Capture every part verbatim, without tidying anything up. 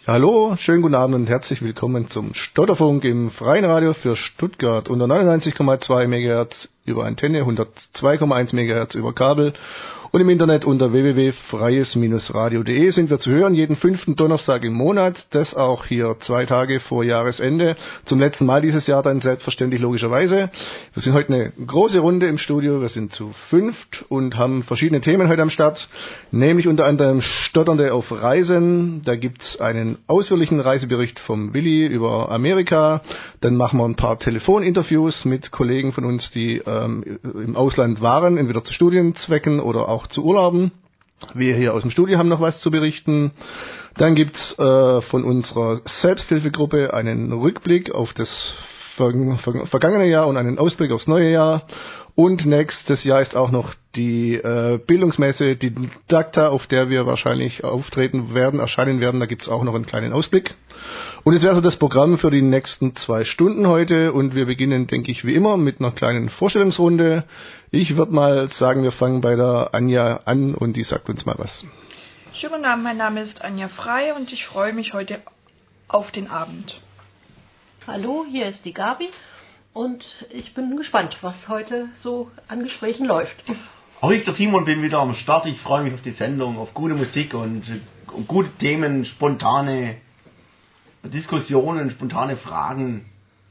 Hallo, schönen guten Abend und herzlich willkommen zum Stotterfunk im Freien Radio für Stuttgart unter neunundneunzig Komma zwei Megahertz über Antenne, hundertzwei Komma eins Megahertz über Kabel und im Internet unter w w w punkt freies Bindestrich radio punkt de sind wir zu hören, jeden fünften Donnerstag im Monat, das auch hier zwei Tage vor Jahresende, zum letzten Mal dieses Jahr dann selbstverständlich logischerweise. Wir sind heute eine große Runde im Studio, wir sind zu fünft und haben verschiedene Themen heute am Start, nämlich unter anderem Stotternde auf Reisen, da gibt's einen ausführlichen Reisebericht vom Willi über Amerika, dann machen wir ein paar Telefoninterviews mit Kollegen von uns, die ähm, im Ausland waren, entweder zu Studienzwecken oder auch zu Urlauben. Wir hier aus dem Studio haben noch was zu berichten. Dann gibt's äh, von unserer Selbsthilfegruppe einen Rückblick auf das ver- ver- vergangene Jahr und einen Ausblick aufs neue Jahr. Und nächstes Jahr ist auch noch die äh, Bildungsmesse, die Didakta, auf der wir wahrscheinlich auftreten werden, erscheinen werden. Da gibt's auch noch einen kleinen Ausblick. Und es wäre so das Programm für die nächsten zwei Stunden heute. Und wir beginnen, denke ich, wie immer mit einer kleinen Vorstellungsrunde. Ich würde mal sagen, wir fangen bei der Anja an und die sagt uns mal was. Schönen guten Abend, mein Name ist Anja Frei und ich freue mich heute auf den Abend. Hallo, hier ist die Gabi. Und ich bin gespannt, was heute so an Gesprächen läuft. Auch ich, der Simon, bin wieder am Start. Ich freue mich auf die Sendung, auf gute Musik und um gute Themen, spontane Diskussionen, spontane Fragen.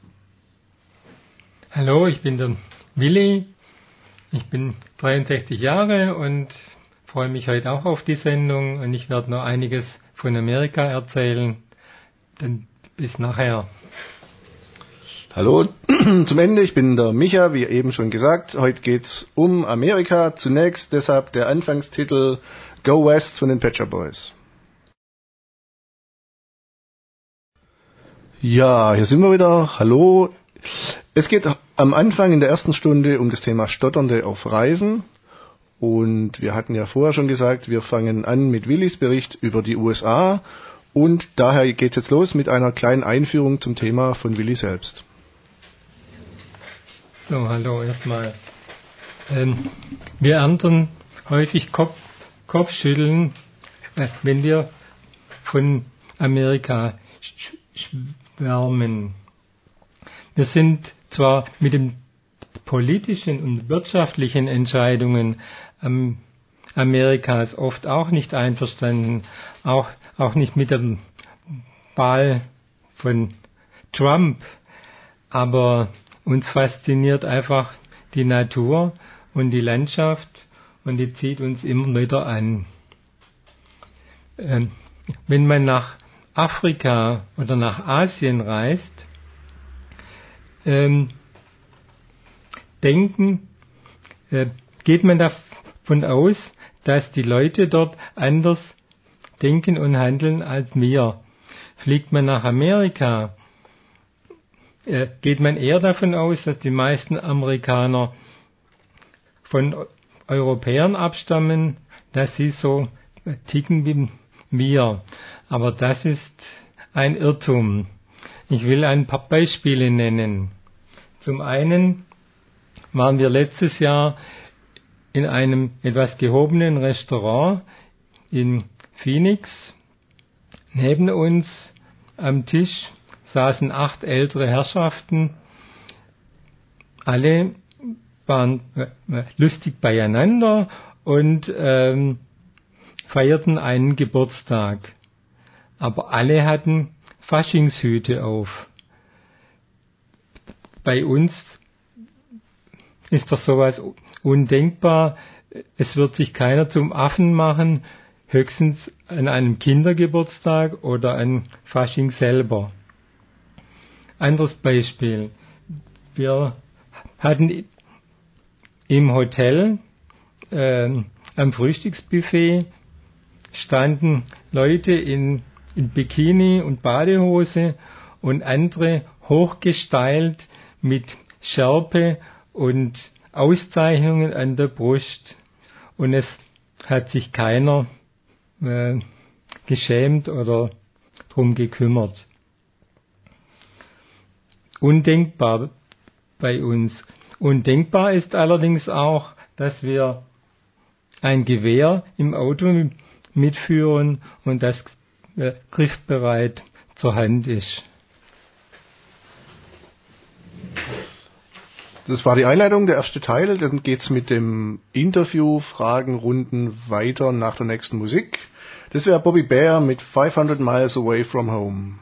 Hallo, ich bin der Willi. Ich bin dreiundsechzig Jahre und freue mich heute auch auf die Sendung. Und ich werde noch einiges von Amerika erzählen. Dann bis nachher. Hallo, zum Ende, ich bin der Micha, wie eben schon gesagt. Heute geht's um Amerika. Zunächst deshalb der Anfangstitel Go West von den Pet Shop Boys. Ja, hier sind wir wieder. Hallo. Es geht am Anfang in der ersten Stunde um das Thema Stotternde auf Reisen. Und wir hatten ja vorher schon gesagt, wir fangen an mit Willis Bericht über die U S A. Und daher geht's jetzt los mit einer kleinen Einführung zum Thema von Willi selbst. So, hallo erstmal. Ähm, wir ernten häufig Kopf, Kopfschütteln, äh, wenn wir von Amerika sch- schwärmen. Wir sind zwar mit den politischen und wirtschaftlichen Entscheidungen ähm, Amerikas oft auch nicht einverstanden, auch, auch nicht mit dem Wahl von Trump, aber uns fasziniert einfach die Natur und die Landschaft und die zieht uns immer wieder an. Ähm, wenn man nach Afrika oder nach Asien reist, ähm, denken, äh, geht man davon aus, dass die Leute dort anders denken und handeln als wir. Fliegt man nach Amerika, geht man eher davon aus, dass die meisten Amerikaner von Europäern abstammen, dass sie so ticken wie wir. Aber das ist ein Irrtum. Ich will ein paar Beispiele nennen. Zum einen waren wir letztes Jahr in einem etwas gehobenen Restaurant in Phoenix. Neben uns am Tisch saßen acht ältere Herrschaften. Alle waren lustig beieinander und ähm, feierten einen Geburtstag. Aber alle hatten Faschingshüte auf. Bei uns ist doch sowas undenkbar. Es wird sich keiner zum Affen machen, höchstens an einem Kindergeburtstag oder an Fasching selber. Anderes Beispiel. Wir hatten im Hotel äh, am Frühstücksbuffet standen Leute in, in Bikini und Badehose und andere hochgestylt mit Schärpe und Auszeichnungen an der Brust. Und es hat sich keiner äh, geschämt oder drum gekümmert. Undenkbar bei uns. Undenkbar ist allerdings auch, dass wir ein Gewehr im Auto mitführen und dass äh, griffbereit zur Hand ist. Das war die Einleitung, der erste Teil. Dann geht's mit dem Interview, Fragenrunden weiter nach der nächsten Musik. Das wäre Bobby Bare mit five hundred Miles Away from Home.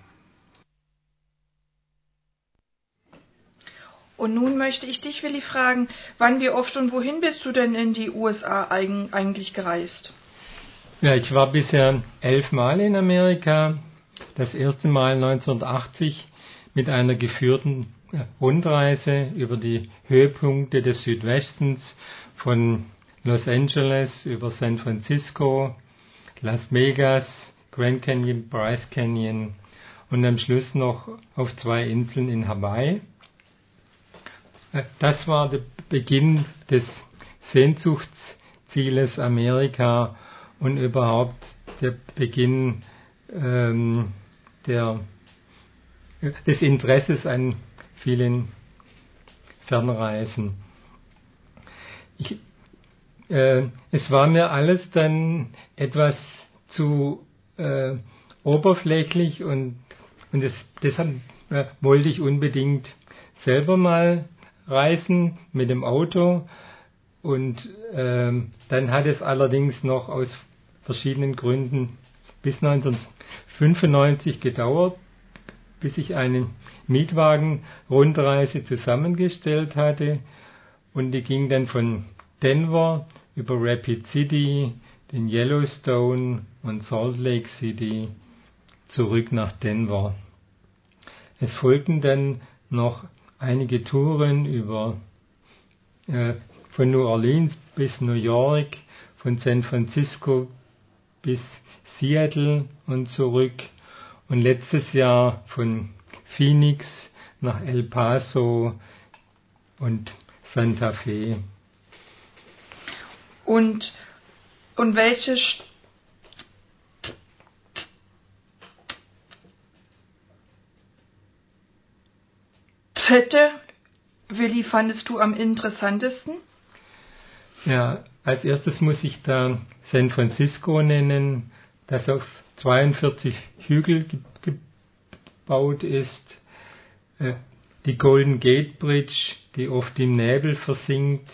Und nun möchte ich dich, Willi, fragen, wann, wie oft und wohin bist du denn in die U S A eigentlich gereist? Ja, ich war bisher elfmal in Amerika. Das erste Mal neunzehnhundertachtzig mit einer geführten Rundreise über die Höhepunkte des Südwestens von Los Angeles über San Francisco, Las Vegas, Grand Canyon, Bryce Canyon und am Schluss noch auf zwei Inseln in Hawaii. Das war der Beginn des Sehnsuchtszieles Amerika und überhaupt der Beginn ähm, der, des Interesses an vielen Fernreisen. Ich, äh, es war mir alles dann etwas zu äh, oberflächlich und, und es, deshalb äh, wollte ich unbedingt selber mal reisen mit dem Auto und äh, dann hat es allerdings noch aus verschiedenen Gründen bis neunzehnhundertfünfundneunzig gedauert, bis ich eine Mietwagen-Rundreise zusammengestellt hatte und die ging dann von Denver über Rapid City, den Yellowstone und Salt Lake City zurück nach Denver. Es folgten dann noch einige Touren über äh, von New Orleans bis New York, von San Francisco bis Seattle und zurück und letztes Jahr von Phoenix nach El Paso und Santa Fe. Und, und welche Städte, Willi, fandest du am interessantesten? Ja, als erstes muss ich da San Francisco nennen, das auf zweiundvierzig Hügel ge- gebaut ist. Äh, die Golden Gate Bridge, die oft im Nebel versinkt.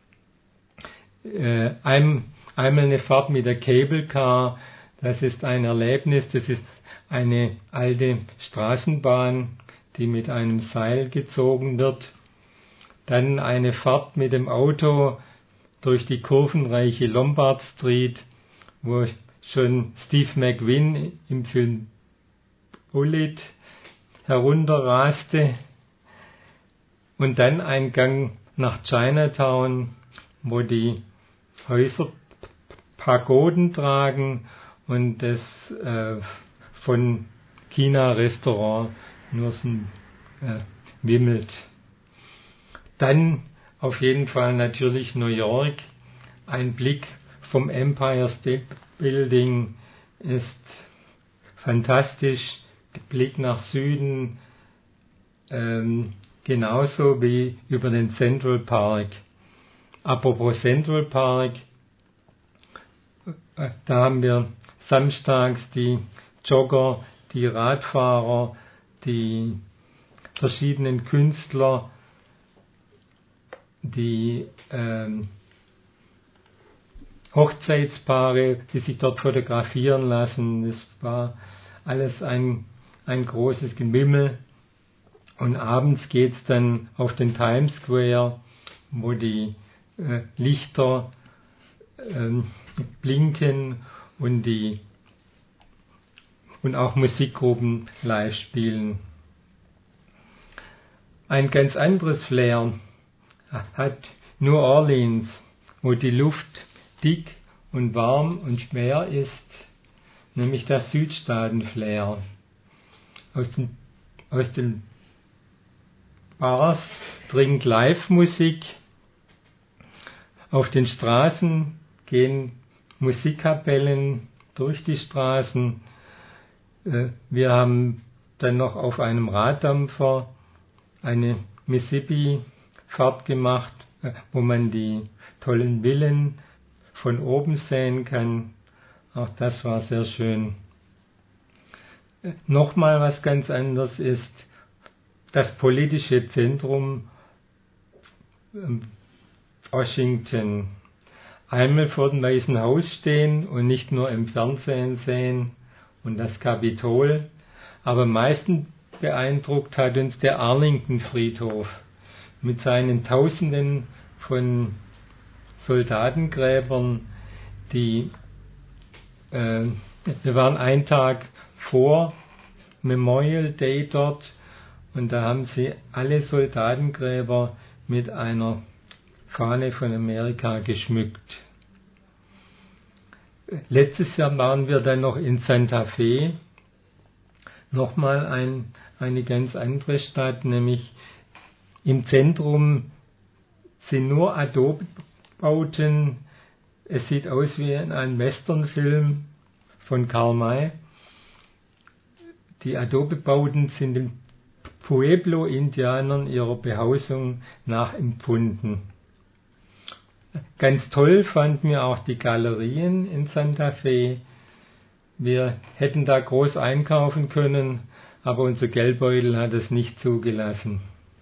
Äh, ein, einmal eine Fahrt mit der Cable Car, das ist ein Erlebnis, das ist eine alte Straßenbahn, die mit einem Seil gezogen wird. Dann eine Fahrt mit dem Auto durch die kurvenreiche Lombard Street, wo schon Steve McQueen im Film Bullitt herunterraste. Und dann ein Gang nach Chinatown, wo die Häuser Pagoden tragen und das äh, von China-Restaurant nur so äh, wimmelt. Dann auf jeden Fall natürlich New York. Ein Blick vom Empire State Building ist fantastisch. Der Blick nach Süden ähm, genauso wie über den Central Park. Apropos Central Park, äh, da haben wir samstags die Jogger, die Radfahrer, die verschiedenen Künstler, die ähm, Hochzeitspaare, die sich dort fotografieren lassen. Das war alles ein, ein großes Gewimmel. Und abends geht's dann auf den Times Square, wo die äh, Lichter äh, blinken und die und auch Musikgruppen live spielen. Ein ganz anderes Flair hat New Orleans, wo die Luft dick und warm und schwer ist, nämlich das Südstaaten-Flair. Aus den, aus den Bars dringt Live-Musik, auf den Straßen gehen Musikkapellen durch die Straßen. Wir haben dann noch auf einem Raddampfer eine Mississippi-Fahrt gemacht, wo man die tollen Villen von oben sehen kann. Auch das war sehr schön. nochmal was ganz anderes ist das politische Zentrum Washington. Einmal vor dem Weißen Haus stehen und nicht nur im Fernsehen sehen und das Kapitol. Aber am meisten beeindruckt hat uns der Arlington-Friedhof mit seinen Tausenden von Soldatengräbern, die äh, wir waren einen Tag vor Memorial Day dort und da haben sie alle Soldatengräber mit einer Fahne von Amerika geschmückt. Letztes Jahr waren wir dann noch in Santa Fe, nochmal ein, eine ganz andere Stadt, nämlich im Zentrum sind nur Adobe-Bauten. Es sieht aus wie in einem Westernfilm von Karl May. Die Adobe-Bauten sind den Pueblo-Indianern ihrer Behausung nachempfunden. Ganz toll fanden wir auch die Galerien in Santa Fe. Wir hätten da groß einkaufen können, aber unser Geldbeutel hat es nicht zugelassen.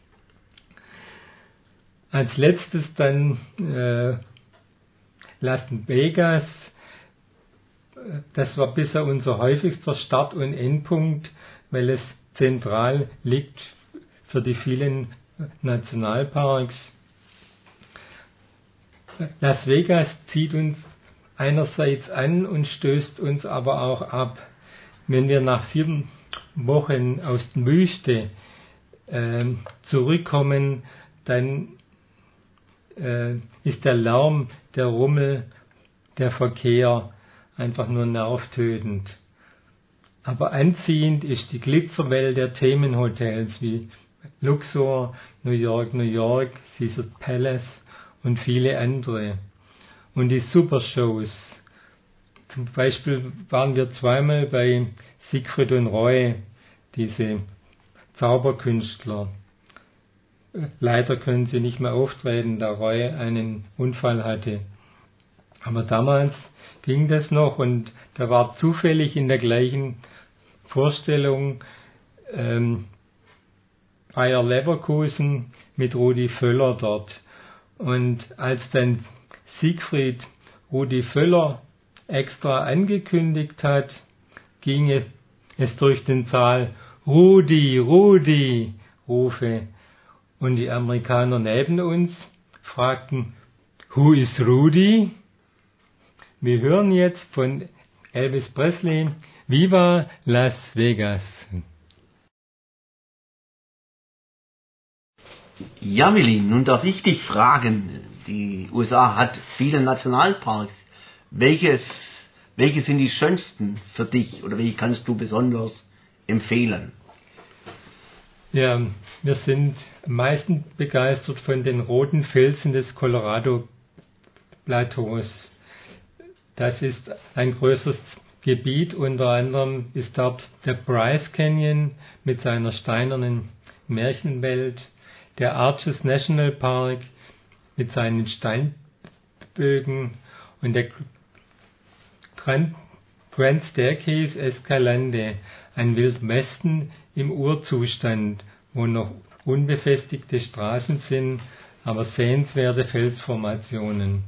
Als letztes dann äh, Las Vegas. Das war bisher unser häufigster Start- und Endpunkt, weil es zentral liegt für die vielen Nationalparks. Las Vegas zieht uns einerseits an und stößt uns aber auch ab. Wenn wir nach vier Wochen aus der Wüste äh, zurückkommen, dann äh, ist der Lärm, der Rummel, der Verkehr einfach nur nervtötend. Aber anziehend ist die Glitzerwelt der Themenhotels wie Luxor, New York, New York, Caesars Palace und viele andere. Und die Supershows. Zum Beispiel waren wir zweimal bei Siegfried und Roy, diese Zauberkünstler. Leider können sie nicht mehr auftreten, da Roy einen Unfall hatte. Aber damals ging das noch und da war zufällig in der gleichen Vorstellung ähm, Bayer Leverkusen mit Rudi Völler dort. Und als dann Siegfried Rudi Völler extra angekündigt hat, ging es durch den Saal Rudi, Rudi Rufe. Und die Amerikaner neben uns fragten, Who is Rudi? Wir hören jetzt von Elvis Presley, Viva Las Vegas. Ja, Willi, nun darf ich dich fragen. Die U S A hat viele Nationalparks. Welches, welche sind die schönsten für dich oder welche kannst du besonders empfehlen? Ja, wir sind am meisten begeistert von den roten Felsen des Colorado-Plateaus. Das ist ein größeres Gebiet, unter anderem ist dort der Bryce Canyon mit seiner steinernen Märchenwelt, der Arches National Park mit seinen Steinbögen und der Grand, Grand Staircase Escalante, ein Wildwesten im Urzustand, wo noch unbefestigte Straßen sind, aber sehenswerte Felsformationen.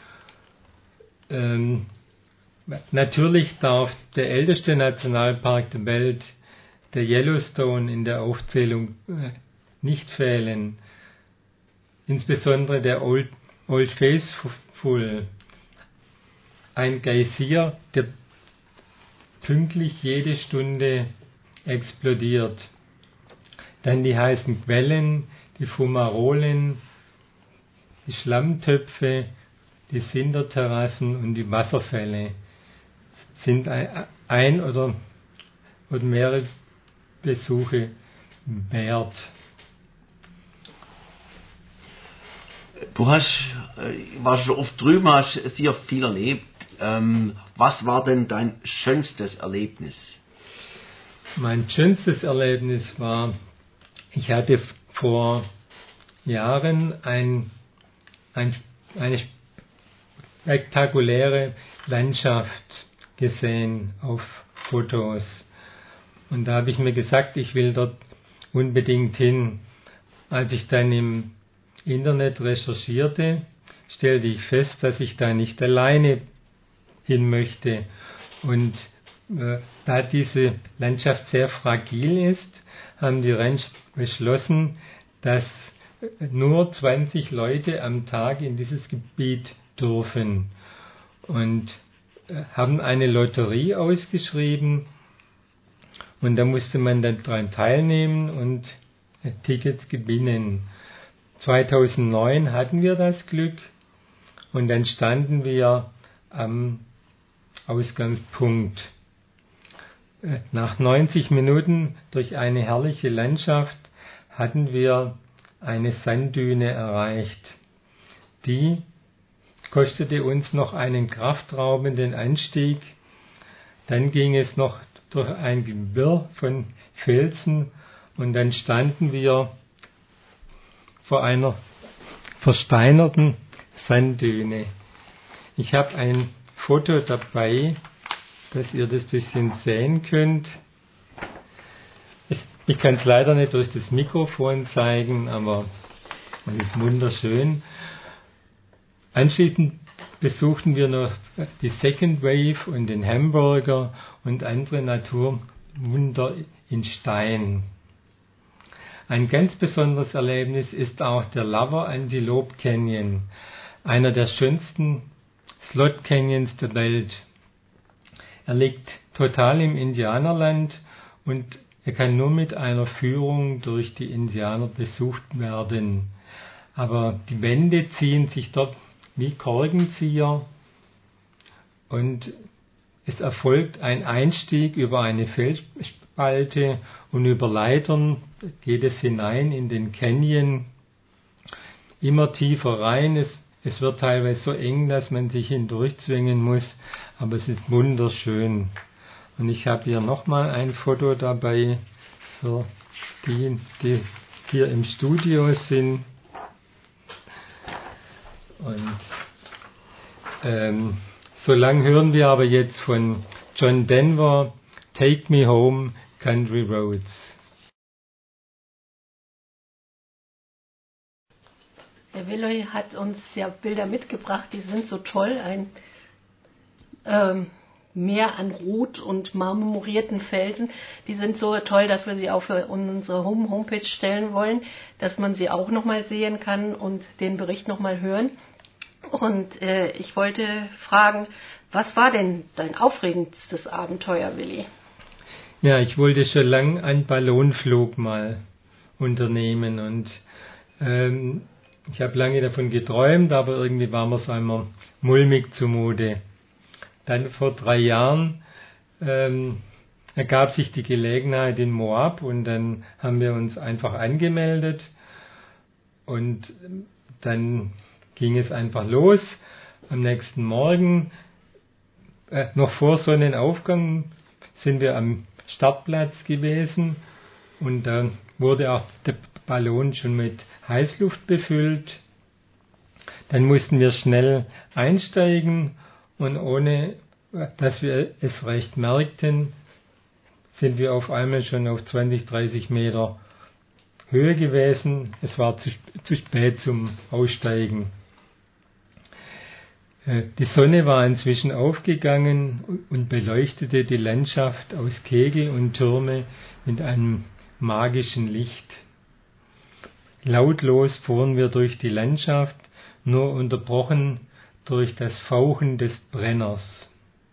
Ähm, natürlich darf der älteste Nationalpark der Welt, der Yellowstone, in der Aufzählung äh, nicht fehlen. Insbesondere der Old, Old Faithful, ein Geysir, der pünktlich jede Stunde explodiert. Dann die heißen Quellen, die Fumarolen, die Schlammtöpfe, die Sinterterrassen und die Wasserfälle sind ein oder, oder mehrere Besuche wert. Du hast, warst schon oft drüben, hast sehr viel erlebt. Ähm, was war denn dein schönstes Erlebnis? Mein schönstes Erlebnis war, ich hatte vor Jahren ein, ein, eine spektakuläre Landschaft gesehen auf Fotos. Und da habe ich mir gesagt, ich will dort unbedingt hin. Als ich dann im Internet recherchierte, stellte ich fest, dass ich da nicht alleine hin möchte. Und äh, da diese Landschaft sehr fragil ist, haben die Rancher beschlossen, dass nur zwanzig Leute am Tag in dieses Gebiet dürfen. Und äh, haben eine Lotterie ausgeschrieben. Und da musste man dann daran teilnehmen und äh, Tickets gewinnen. zweitausendneun hatten wir das Glück und dann standen wir am Ausgangspunkt. Nach neunzig Minuten durch eine herrliche Landschaft hatten wir eine Sanddüne erreicht. Die kostete uns noch einen kraftraubenden Anstieg. Dann ging es noch durch ein Gewirr von Felsen und dann standen wir vor einer versteinerten Sanddüne. Ich habe ein Foto dabei, dass ihr das bisschen sehen könnt. Ich kann es leider nicht durch das Mikrofon zeigen, aber es ist wunderschön. Anschließend besuchten wir noch die Second Wave und den Hamburger und andere Naturwunder in Stein. Ein ganz besonderes Erlebnis ist auch der Lover Antelope Canyon, einer der schönsten Slot Canyons der Welt. Er liegt total im Indianerland und er kann nur mit einer Führung durch die Indianer besucht werden. Aber die Wände ziehen sich dort wie Korkenzieher und es erfolgt ein Einstieg über eine Felsspalte und über Leitern geht es hinein in den Canyon, immer tiefer rein. Es, es wird teilweise so eng, dass man sich hindurchzwingen muss, aber es ist wunderschön. Und ich habe hier nochmal ein Foto dabei für die, die hier im Studio sind. Und ähm, so lang hören wir aber jetzt von John Denver, Take Me Home, Country Roads. Der Willoy hat uns ja Bilder mitgebracht, die sind so toll. Ein ähm, Meer an Rot und marmorierten Felsen. Die sind so toll, dass wir sie auch für unsere Home Homepage stellen wollen, dass man sie auch nochmal sehen kann und den Bericht nochmal hören. Und äh, ich wollte fragen, was war denn dein aufregendstes Abenteuer, Willi? Ja, ich wollte schon lange einen Ballonflug mal unternehmen und ähm, ich habe lange davon geträumt, aber irgendwie war mir es einmal mulmig zumute. Dann vor drei Jahren ähm, ergab sich die Gelegenheit in Moab und dann haben wir uns einfach angemeldet und dann ging es einfach los. Am nächsten Morgen, äh, noch vor Sonnenaufgang, sind wir am Startplatz gewesen und da wurde auch der Ballon schon mit Heißluft befüllt. Dann mussten wir schnell einsteigen und ohne dass wir es recht merkten, sind wir auf einmal schon auf zwanzig, dreißig Meter Höhe gewesen. Es war zu, zu spät zum Aussteigen. Die Sonne war inzwischen aufgegangen und beleuchtete die Landschaft aus Kegel und Türme mit einem magischen Licht. Lautlos fuhren wir durch die Landschaft, nur unterbrochen durch das Fauchen des Brenners.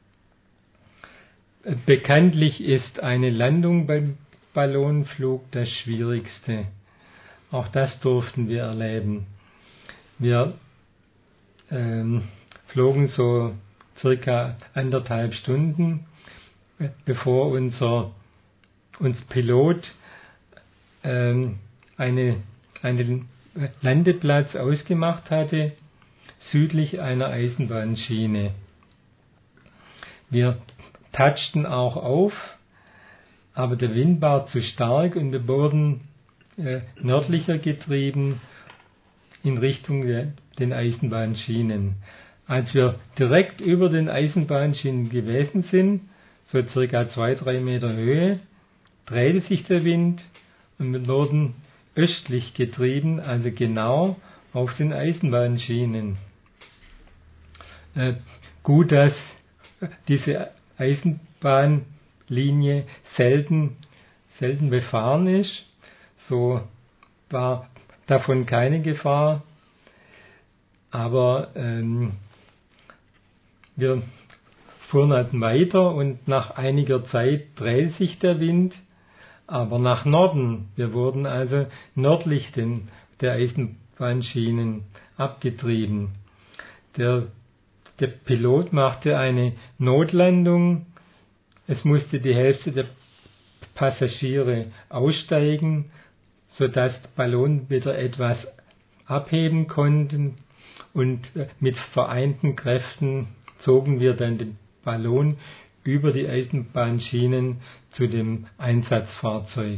Bekanntlich ist eine Landung beim Ballonflug das Schwierigste. Auch das durften wir erleben. Wir ähm, flogen so circa anderthalb Stunden, bevor unser uns Pilot ähm, eine, einen Landeplatz ausgemacht hatte, südlich einer Eisenbahnschiene. Wir touchten auch auf, aber der Wind war zu stark und wir wurden äh, nördlicher getrieben in Richtung der, den Eisenbahnschienen. Als wir direkt über den Eisenbahnschienen gewesen sind, so circa zwei, drei Meter Höhe, drehte sich der Wind und wir wurden östlich getrieben, also genau auf den Eisenbahnschienen. Äh, gut, dass diese Eisenbahnlinie selten, selten befahren ist, so war davon keine Gefahr, aber ähm, wir fuhren halt weiter und nach einiger Zeit drehte sich der Wind, aber nach Norden. Wir wurden also nördlich den, der Eisenbahnschienen abgetrieben. Der, der Pilot machte eine Notlandung. Es musste die Hälfte der Passagiere aussteigen, sodass der Ballon wieder etwas abheben konnten, und mit vereinten Kräften zogen wir dann den Ballon über die Eisenbahnschienen zu dem Einsatzfahrzeug.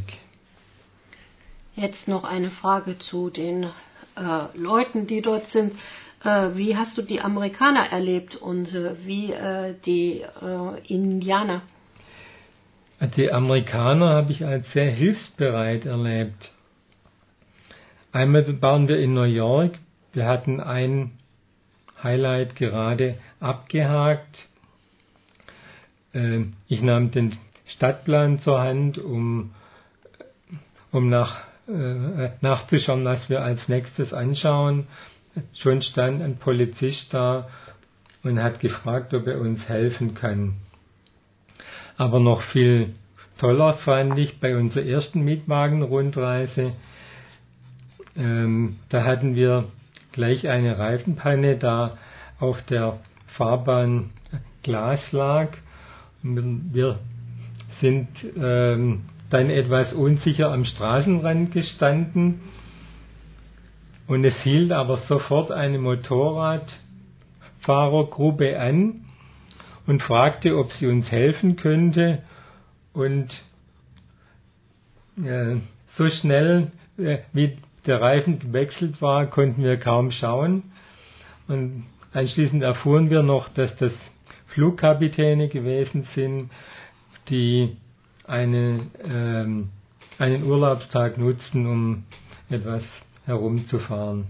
Jetzt noch eine Frage zu den äh, Leuten, die dort sind. Äh, wie hast du die Amerikaner erlebt und äh, wie äh, die äh, Indianer? Die Amerikaner habe ich als sehr hilfsbereit erlebt. Einmal waren wir in New York. Wir hatten ein Highlight gerade abgehakt. Ich nahm den Stadtplan zur Hand, um, um nach, äh, nachzuschauen, was wir als nächstes anschauen. Schon stand ein Polizist da und hat gefragt, ob er uns helfen kann. Aber noch viel toller fand ich bei unserer ersten Mietwagenrundreise, ähm, da hatten wir gleich eine Reifenpanne, da auf der Fahrbahn Glas lag. Wir sind ähm, dann etwas unsicher am Straßenrand gestanden und es hielt aber sofort eine Motorradfahrergruppe an und fragte, ob sie uns helfen könnte, und äh, so schnell äh, wie der Reifen gewechselt war, konnten wir kaum schauen, und anschließend erfuhren wir noch, dass das Flugkapitäne gewesen sind, die eine, ähm, einen Urlaubstag nutzten, um etwas herumzufahren.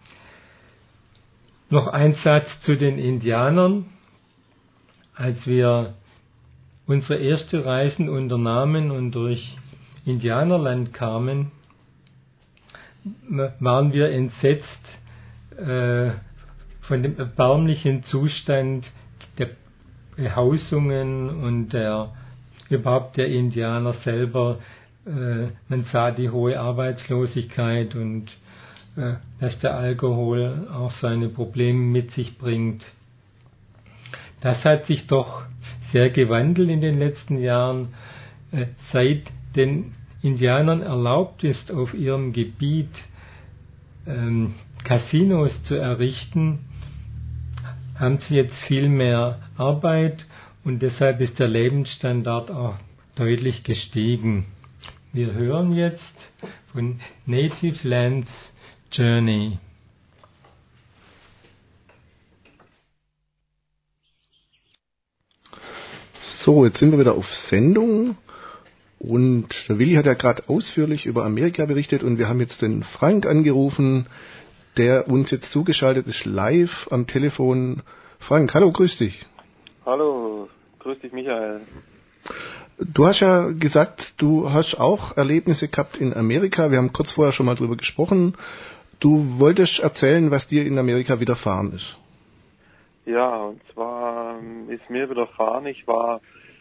Noch ein Satz zu den Indianern. Als wir unsere erste Reisen unternahmen und durch Indianerland kamen, waren wir entsetzt äh, von dem erbärmlichen Zustand der Behausungen und der überhaupt der Indianer selber. Äh, man sah die hohe Arbeitslosigkeit und äh, dass der Alkohol auch seine Probleme mit sich bringt. Das hat sich doch sehr gewandelt in den letzten Jahren, äh, seit den Indianern erlaubt ist, auf ihrem Gebiet ähm, Casinos zu errichten, haben sie jetzt viel mehr Arbeit und deshalb ist der Lebensstandard auch deutlich gestiegen. Wir hören jetzt von Native Lands Journey. So, jetzt sind wir wieder auf Sendung und der Willi hat ja gerade ausführlich über Amerika berichtet und wir haben jetzt den Frank angerufen, der uns jetzt zugeschaltet ist, live am Telefon. Frank, hallo, grüß dich. Hallo, grüß dich, Michael. Du hast ja gesagt, du hast auch Erlebnisse gehabt in Amerika. Wir haben kurz vorher schon mal drüber gesprochen. Du wolltest erzählen, was dir in Amerika widerfahren ist. Ja, und zwar ist mir widerfahren, ich war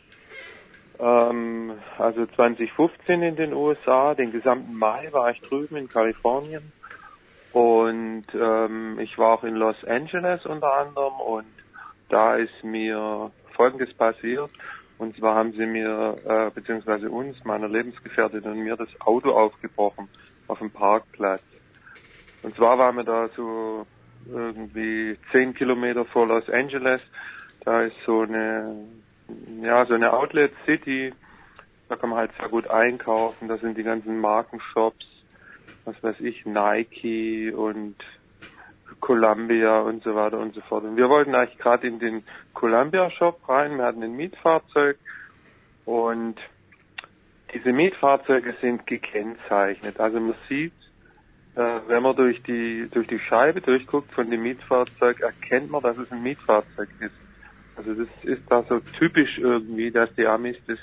ähm, also zwanzig fünfzehn in den U S A, den gesamten Mai war ich drüben in Kalifornien und ähm, ich war auch in Los Angeles unter anderem und da ist mir Folgendes passiert. Und zwar haben sie mir, äh, beziehungsweise uns, meiner Lebensgefährtin und mir, das Auto aufgebrochen auf dem Parkplatz. Und zwar waren wir da so irgendwie zehn Kilometer vor Los Angeles. Da ist so eine, ja, so eine Outlet City. Da kann man halt sehr gut einkaufen. Da sind die ganzen Markenshops, was weiß ich, Nike und Columbia und so weiter und so fort. Und wir wollten eigentlich gerade in den Columbia Shop rein. Wir hatten ein Mietfahrzeug und diese Mietfahrzeuge sind gekennzeichnet. Also man sieht, äh, wenn man durch die durch die Scheibe durchguckt von dem Mietfahrzeug, erkennt man, dass es ein Mietfahrzeug ist. Also das ist da so typisch irgendwie, dass die Amis das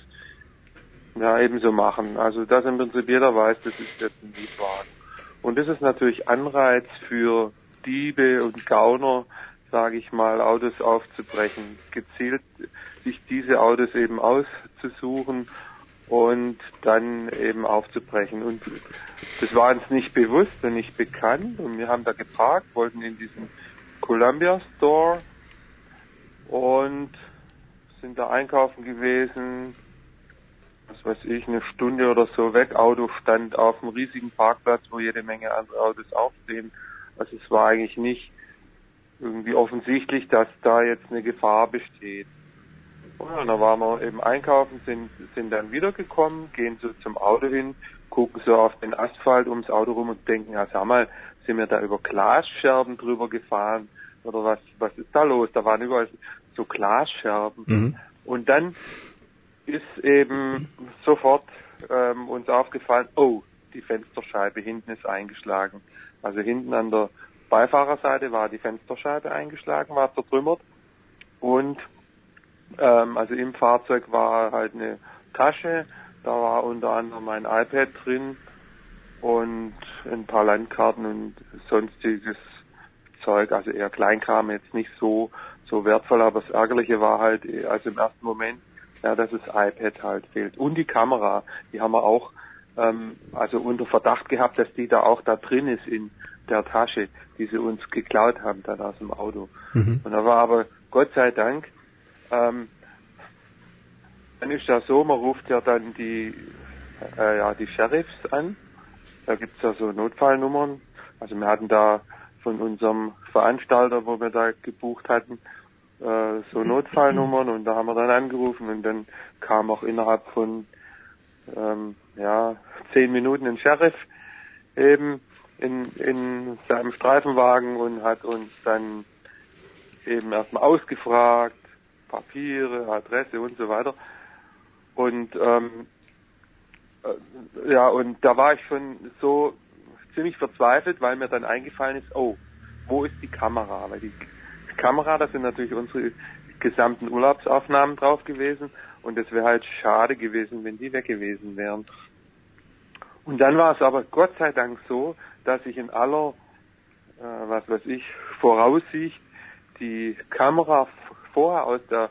ja ebenso machen. Also dass im Prinzip jeder weiß, das ist jetzt ein Mietwagen. Und das ist natürlich Anreiz für Diebe und Gauner, sage ich mal, Autos aufzubrechen, gezielt sich diese Autos eben auszusuchen und dann eben aufzubrechen. Und das war uns nicht bewusst und nicht bekannt. Und wir haben da geparkt, wollten in diesen Columbia Store und sind da einkaufen gewesen, was weiß ich, eine Stunde oder so weg. Auto stand auf einem riesigen Parkplatz, wo jede Menge andere Autos auch stehen. Also es war eigentlich nicht irgendwie offensichtlich, dass da jetzt eine Gefahr besteht. Und dann waren wir eben einkaufen, sind, sind dann wiedergekommen, gehen so zum Auto hin, gucken so auf den Asphalt ums Auto rum und denken, ja, sag mal, sind wir da über Glasscherben drüber gefahren oder was, was ist da los? Da waren überall so Glasscherben. Mhm. Und dann ist eben sofort ähm, uns aufgefallen, oh, die Fensterscheibe hinten ist eingeschlagen. Also hinten an der Beifahrerseite war die Fensterscheibe eingeschlagen, war zertrümmert und ähm, also im Fahrzeug war halt eine Tasche, da war unter anderem ein iPad drin und ein paar Landkarten und sonstiges Zeug, also eher Kleinkram, jetzt nicht so so wertvoll, aber das Ärgerliche war halt, also im ersten Moment, ja, dass das iPad halt fehlt. Und die Kamera, die haben wir auch ähm, also unter Verdacht gehabt, dass die da auch da drin ist in der Tasche, die sie uns geklaut haben dann aus dem Auto. Mhm. Und da war aber Gott sei Dank, ähm, dann ist das so, man ruft ja dann die äh, ja die Sheriffs an, da gibt's ja so Notfallnummern, also wir hatten da von unserem Veranstalter, wo wir da gebucht hatten, äh, so Notfallnummern und da haben wir dann angerufen und dann kam auch innerhalb von ähm, ja zehn Minuten ein Sheriff eben in, in seinem Streifenwagen und hat uns dann eben erstmal ausgefragt, Papiere, Adresse und so weiter. Und ähm, äh, ja, und da war ich schon so ziemlich verzweifelt, weil mir dann eingefallen ist, oh, wo ist die Kamera? Weil die Kamera, da sind natürlich unsere gesamten Urlaubsaufnahmen drauf gewesen und es wäre halt schade gewesen, wenn die weg gewesen wären. Und dann war es aber Gott sei Dank so, dass ich in aller, äh, was weiß ich, Voraussicht die Kamera f- vorher aus der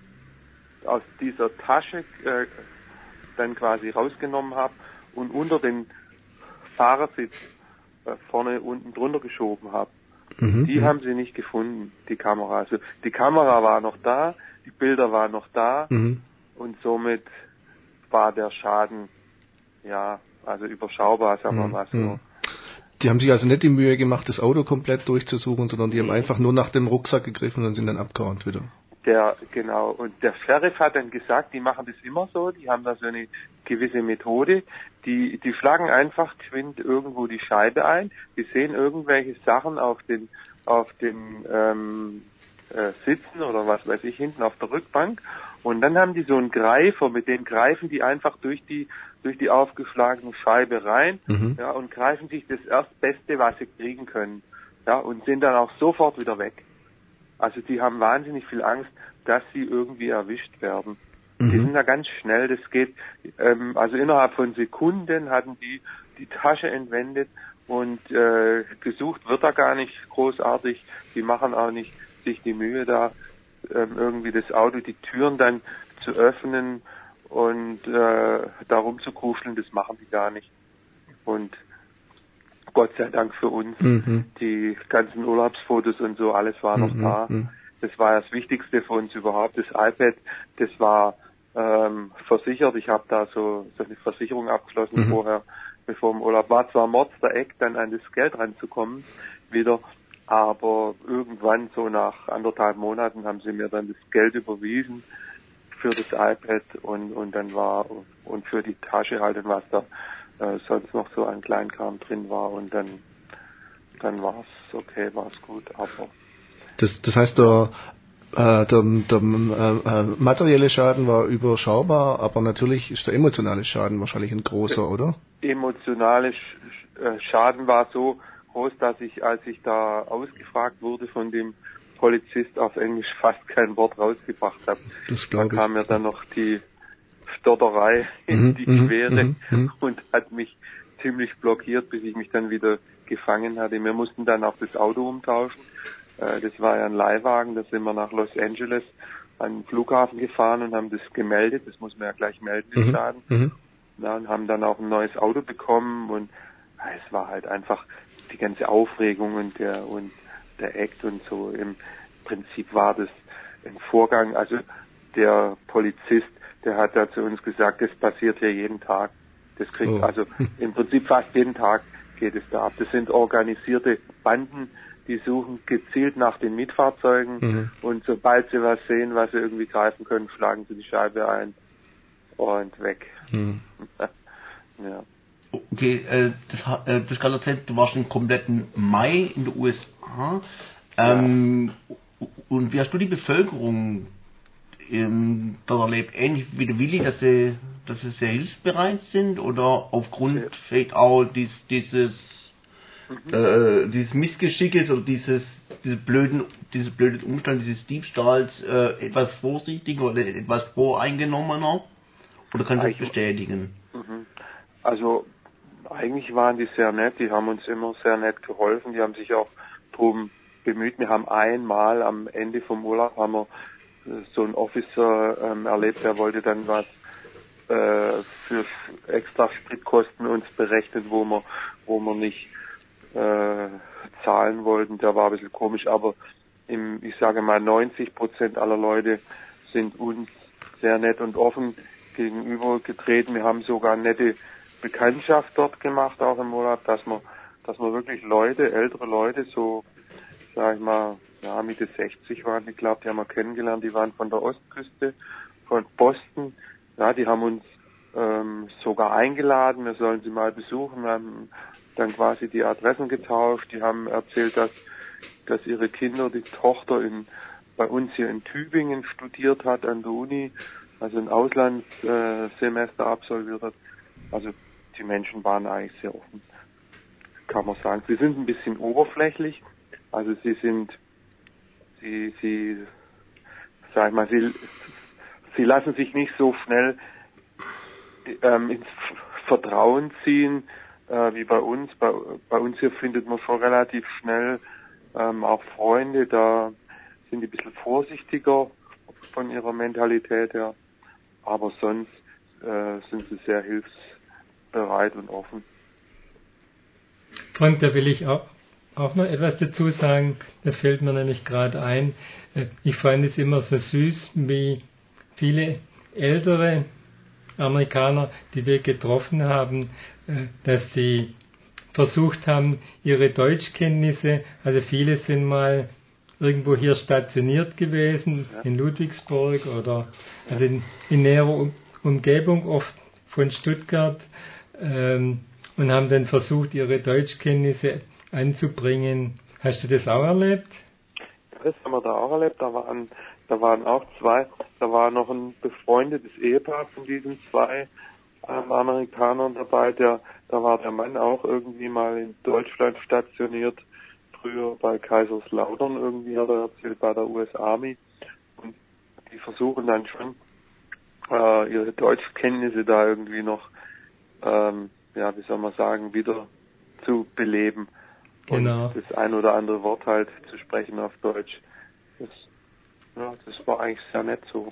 aus dieser Tasche äh, dann quasi rausgenommen habe und unter den Fahrersitz äh, vorne unten drunter geschoben habe. Mhm. Die haben sie nicht gefunden, die Kamera. Also die Kamera war noch da, die Bilder waren noch da mhm. und somit war der Schaden ja also überschaubar, sagen wir mal so. Mhm. Die haben sich also nicht die Mühe gemacht, das Auto komplett durchzusuchen, sondern die haben einfach nur nach dem Rucksack gegriffen und sind dann abgehauen wieder. Der, genau, und der Sheriff hat dann gesagt, die machen das immer so, die haben da so eine gewisse Methode, die, die schlagen einfach geschwind irgendwo die Scheibe ein, die sehen irgendwelche Sachen auf den, auf den, ähm, äh, Sitzen oder was weiß ich, hinten auf der Rückbank und dann haben die so einen Greifer, mit dem greifen die einfach durch die, durch die aufgeschlagene Scheibe rein, mhm. ja, und greifen sich das Erstbeste, was sie kriegen können, ja, und sind dann auch sofort wieder weg. Also die haben wahnsinnig viel Angst, dass sie irgendwie erwischt werden. Mhm. Die sind da ganz schnell, das geht, ähm, also innerhalb von Sekunden hatten die die Tasche entwendet und äh, gesucht wird da gar nicht großartig. Die machen auch nicht sich die Mühe da, ähm, irgendwie das Auto, die Türen dann zu öffnen und äh, da rumzukuscheln, das machen die gar nicht. Und Gott sei Dank für uns, mhm. die ganzen Urlaubsfotos und so, alles war noch mhm. da. Das war das Wichtigste für uns überhaupt. Das iPad, das war ähm, versichert. Ich habe da so, so eine Versicherung abgeschlossen mhm. vorher, bevor im Urlaub war. Zwar Mords der Eck, dann an das Geld ranzukommen wieder, aber irgendwann so nach anderthalb Monaten haben sie mir dann das Geld überwiesen für das iPad und und dann war und für die Tasche halt und was da äh, sonst noch so an Kleinkram drin war und dann dann war es okay, war es gut, aber das das heißt, der Äh, der der äh, äh, materielle Schaden war überschaubar, aber natürlich ist der emotionale Schaden wahrscheinlich ein großer, oder? Emotionale Sch- Schaden war so groß, dass ich, als ich da ausgefragt wurde von dem Polizist, auf Englisch fast kein Wort rausgebracht habe. Das Da glaube ich. kam mir dann noch die Stotterei in Mhm, die mhm, Quere mhm, mhm. und hat mich ziemlich blockiert, bis ich mich dann wieder gefangen hatte. Wir mussten dann auch das Auto umtauschen. Äh, das war ja ein Leihwagen, da sind wir nach Los Angeles an den Flughafen gefahren und haben das gemeldet. Das muss man ja gleich melden, den Mhm, Schaden. mhm. Ja, und haben dann auch ein neues Auto bekommen und ja, es war halt einfach die ganze Aufregung und der und der Act und so. Im Prinzip war das ein Vorgang. Also der Polizist, der hat da zu uns gesagt, das passiert hier jeden Tag. Das kriegt Oh. also im Prinzip fast jeden Tag geht es da ab. Das sind organisierte Banden, die suchen gezielt nach den Mietfahrzeugen Mhm. und sobald sie was sehen, was sie irgendwie greifen können, schlagen sie die Scheibe ein und weg. Mhm. Ja. Okay, äh, das, ha- äh, das gerade erzählt, du warst den kompletten Mai in den U S A. Ähm, Und wie hast du die Bevölkerung ähm, dort erlebt? Ähnlich wie der Willi, dass sie, dass sie sehr hilfsbereit sind oder aufgrund Ja. vielleicht auch dies, dieses äh, dieses Missgeschickes oder dieses dieses blöden dieses blöden Umstand dieses Diebstahls äh, etwas vorsichtiger oder etwas voreingenommener? Oder kannst du das Eigentlich- bestätigen? Mhm. Also eigentlich waren die sehr nett, die haben uns immer sehr nett geholfen, die haben sich auch drum bemüht. Wir haben einmal am Ende vom Urlaub haben wir äh, so einen Officer ähm, erlebt, der wollte dann was äh, für extra Spritkosten uns berechnen, wo wir wo wir nicht äh, zahlen wollten. Der war ein bisschen komisch, aber im, ich sage mal neunzig Prozent aller Leute sind uns sehr nett und offen gegenübergetreten. Wir haben sogar nette Bekanntschaft dort gemacht, auch im Urlaub, dass man, dass man wirklich Leute, ältere Leute, so, sag ich mal, ja, Mitte sechzig waren, die glaube, die haben wir kennengelernt, die waren von der Ostküste, von Boston, ja, die haben uns ähm, sogar eingeladen, wir sollen sie mal besuchen, wir haben dann quasi die Adressen getauscht, die haben erzählt, dass, dass ihre Kinder, die Tochter in, bei uns hier in Tübingen studiert hat an der Uni, also ein Auslandssemester äh, absolviert hat. Also die Menschen waren eigentlich sehr offen, kann man sagen. Sie sind ein bisschen oberflächlich, also sie sind, sie, sie, sag ich mal, sie, sie lassen sich nicht so schnell ähm, ins Vertrauen ziehen äh, wie bei uns. Bei, bei uns hier findet man schon relativ schnell ähm, auch Freunde, da sind die ein bisschen vorsichtiger von ihrer Mentalität her, aber sonst äh, sind sie sehr hilfsbereit und offen. Frank, da will ich auch, auch noch etwas dazu sagen. Da fällt mir nämlich gerade ein. Ich fand es immer so süß, wie viele ältere Amerikaner, die wir getroffen haben, dass sie versucht haben, ihre Deutschkenntnisse, also viele sind mal irgendwo hier stationiert gewesen, ja. in Ludwigsburg oder also in, in näherer um, Umgebung, oft von Stuttgart, ähm, und haben dann versucht, ihre Deutschkenntnisse anzubringen. Hast du das auch erlebt? Das haben wir da auch erlebt. Da waren, da waren auch zwei, da war noch ein befreundetes Ehepaar von diesen zwei ähm, Amerikanern dabei. Der, da war der Mann auch irgendwie mal in Deutschland stationiert, früher bei Kaiserslautern irgendwie, hat er erzählt, bei der U S Army. Und die versuchen dann schon, äh, ihre Deutschkenntnisse da irgendwie noch, ähm, ja, wie soll man sagen, wieder zu beleben. Genau. Und das ein oder andere Wort halt zu sprechen auf Deutsch. Das, ja, das war eigentlich sehr nett so.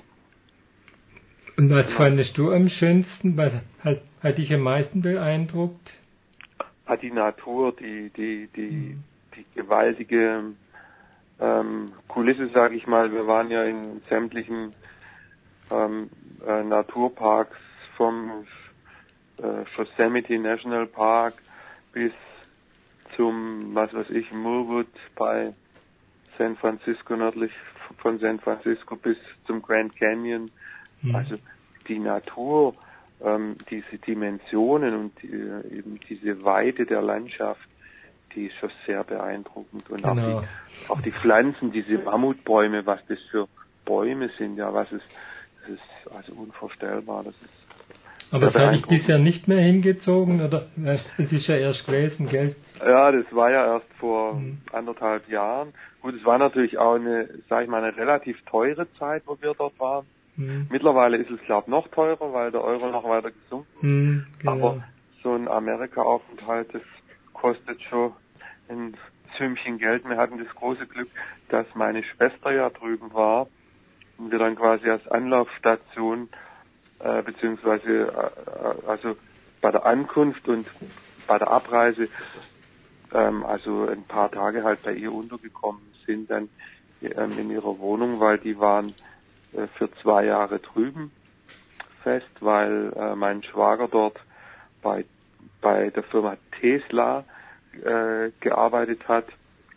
Und was genau. fandest du am schönsten? Was hat, hat dich am meisten beeindruckt? Hat die Natur, die, die, die, mhm. die gewaltige ähm, Kulisse, sage ich mal. Wir waren ja in sämtlichen ähm, äh, Naturparks vom äh, Yosemite National Park bis zum, was weiß ich, Millwood bei San Francisco, nördlich von San Francisco bis zum Grand Canyon. Mhm. Also die Natur, ähm, diese Dimensionen und die, eben diese Weite der Landschaft, die ist schon sehr beeindruckend. Und Genau. auch, die, auch die Pflanzen, diese Mammutbäume, was das für Bäume sind, ja, was ist, das ist also unvorstellbar. Das ist Aber das habe ich bisher nicht mehr hingezogen, oder? Es ist ja erst gewesen, gell? Ja, das war ja erst vor mhm. anderthalb Jahren. Gut, es war natürlich auch eine, sag ich mal, eine relativ teure Zeit, wo wir dort waren. Mhm. Mittlerweile ist es, glaube ich, noch teurer, weil der Euro noch weiter gesunken ist. Mhm, genau. Aber so ein Amerika-Aufenthalt, das kostet schon ein Sümmchen Geld. Wir hatten das große Glück, dass meine Schwester ja drüben war und wir dann quasi als Anlaufstation äh, beziehungsweise äh, also bei der Ankunft und bei der Abreise ähm, also ein paar Tage halt bei ihr untergekommen sind dann ähm, in ihrer Wohnung, weil die waren äh, für zwei Jahre drüben fest, weil äh, mein Schwager dort bei bei der Firma Tesla äh, gearbeitet hat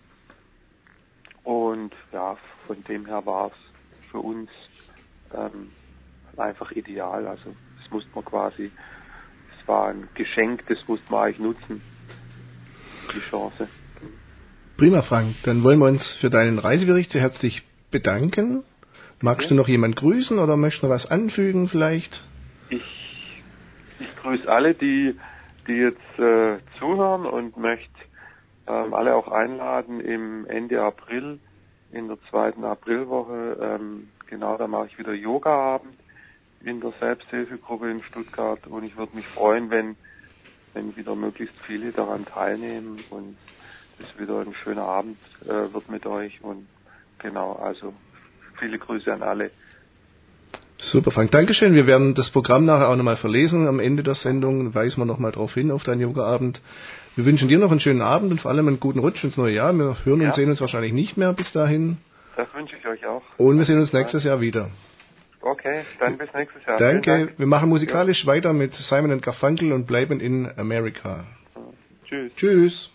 und ja, von dem her war es für uns ähm, einfach ideal, also das musste man quasi, es war ein Geschenk, das musste man eigentlich nutzen, die Chance. Prima, Frank, dann wollen wir uns für deinen Reisebericht sehr herzlich bedanken. Magst ja. du noch jemand grüßen oder möchtest du noch was anfügen vielleicht? Ich, ich grüße alle, die die jetzt äh, zuhören und möchte ähm, alle auch einladen im Ende April, in der zweiten Aprilwoche, ähm, genau, da mache ich wieder Yoga-Abend in der Selbsthilfegruppe in Stuttgart und ich würde mich freuen, wenn wenn wieder möglichst viele daran teilnehmen und es wieder ein schöner Abend äh, wird mit euch und genau, also viele Grüße an alle. Super, Frank. Dankeschön. Wir werden das Programm nachher auch nochmal verlesen. Am Ende der Sendung weisen wir nochmal darauf hin, auf deinen Yoga-Abend. Wir wünschen dir noch einen schönen Abend und vor allem einen guten Rutsch ins neue Jahr. Wir hören ja. und sehen uns wahrscheinlich nicht mehr bis dahin. Das wünsche ich euch auch. Und wir sehen uns nächstes Jahr wieder. Okay, dann bis nächstes Jahr. Danke. Dank. Wir machen musikalisch ja. weiter mit Simon and Garfunkel und bleiben in Amerika. Tschüss. Tschüss.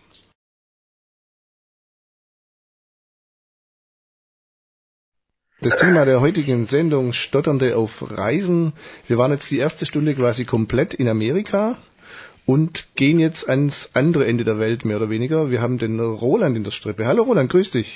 Das Thema der heutigen Sendung, Stotternde auf Reisen. Wir waren jetzt die erste Stunde quasi komplett in Amerika und gehen jetzt ans andere Ende der Welt, mehr oder weniger. Wir haben den Roland in der Strippe. Hallo Roland, grüß dich.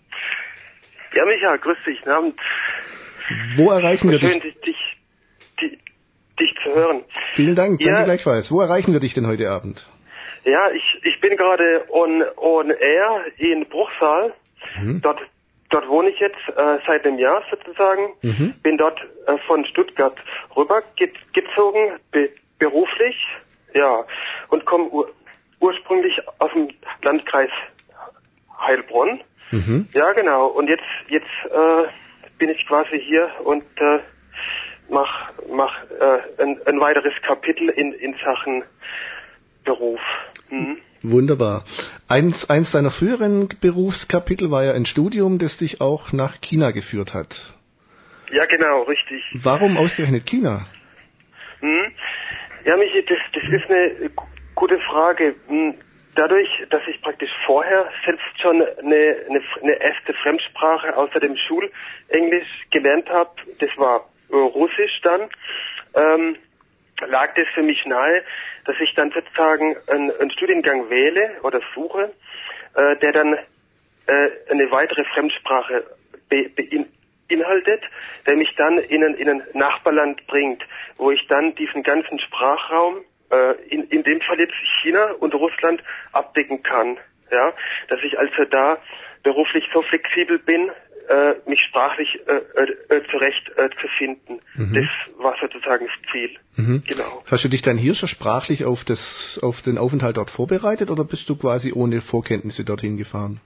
Ja, Micha, grüß dich. Guten Abend. Wo erreichen wir schön, dich? Schön, dich, dich, dich zu hören. Vielen Dank, ja, danke gleichfalls. Wo erreichen wir dich denn heute Abend? Ja, ich, ich bin gerade on, on air in Bruchsal. Mhm. Dort Dort wohne ich jetzt äh, seit einem Jahr sozusagen. Mhm. Bin dort äh, von Stuttgart rüber ge- gezogen, be- beruflich, ja, und komme ur- ursprünglich aus dem Landkreis Heilbronn. Mhm. Ja, genau. Und jetzt jetzt äh, bin ich quasi hier und äh, mach mach äh, ein, ein weiteres Kapitel in in Sachen Beruf. Mhm. Wunderbar. Eins, eins deiner früheren Berufskapitel war ja ein Studium, das dich auch nach China geführt hat. Ja, genau, richtig. Warum ausgerechnet China? Hm. Ja, Michi, das, das ist eine gute Frage. Dadurch, dass ich praktisch vorher selbst schon eine, eine, eine erste Fremdsprache außer dem Schulenglisch gelernt habe, das war Russisch dann, ähm, lag das für mich nahe, dass ich dann sozusagen einen, einen Studiengang wähle oder suche, äh, der dann äh, eine weitere Fremdsprache be, beinhaltet, der mich dann in ein, in ein Nachbarland bringt, wo ich dann diesen ganzen Sprachraum, äh, in, in dem Fall jetzt China und Russland, abdecken kann. Ja, dass ich also da beruflich so flexibel bin, äh, mich sprachlich äh, äh, zurecht äh, zu finden. Mhm. Das war sozusagen das Ziel. Mhm. Genau. Hast du dich dann hier schon sprachlich auf das, auf den Aufenthalt dort vorbereitet oder bist du quasi ohne Vorkenntnisse dorthin gefahren?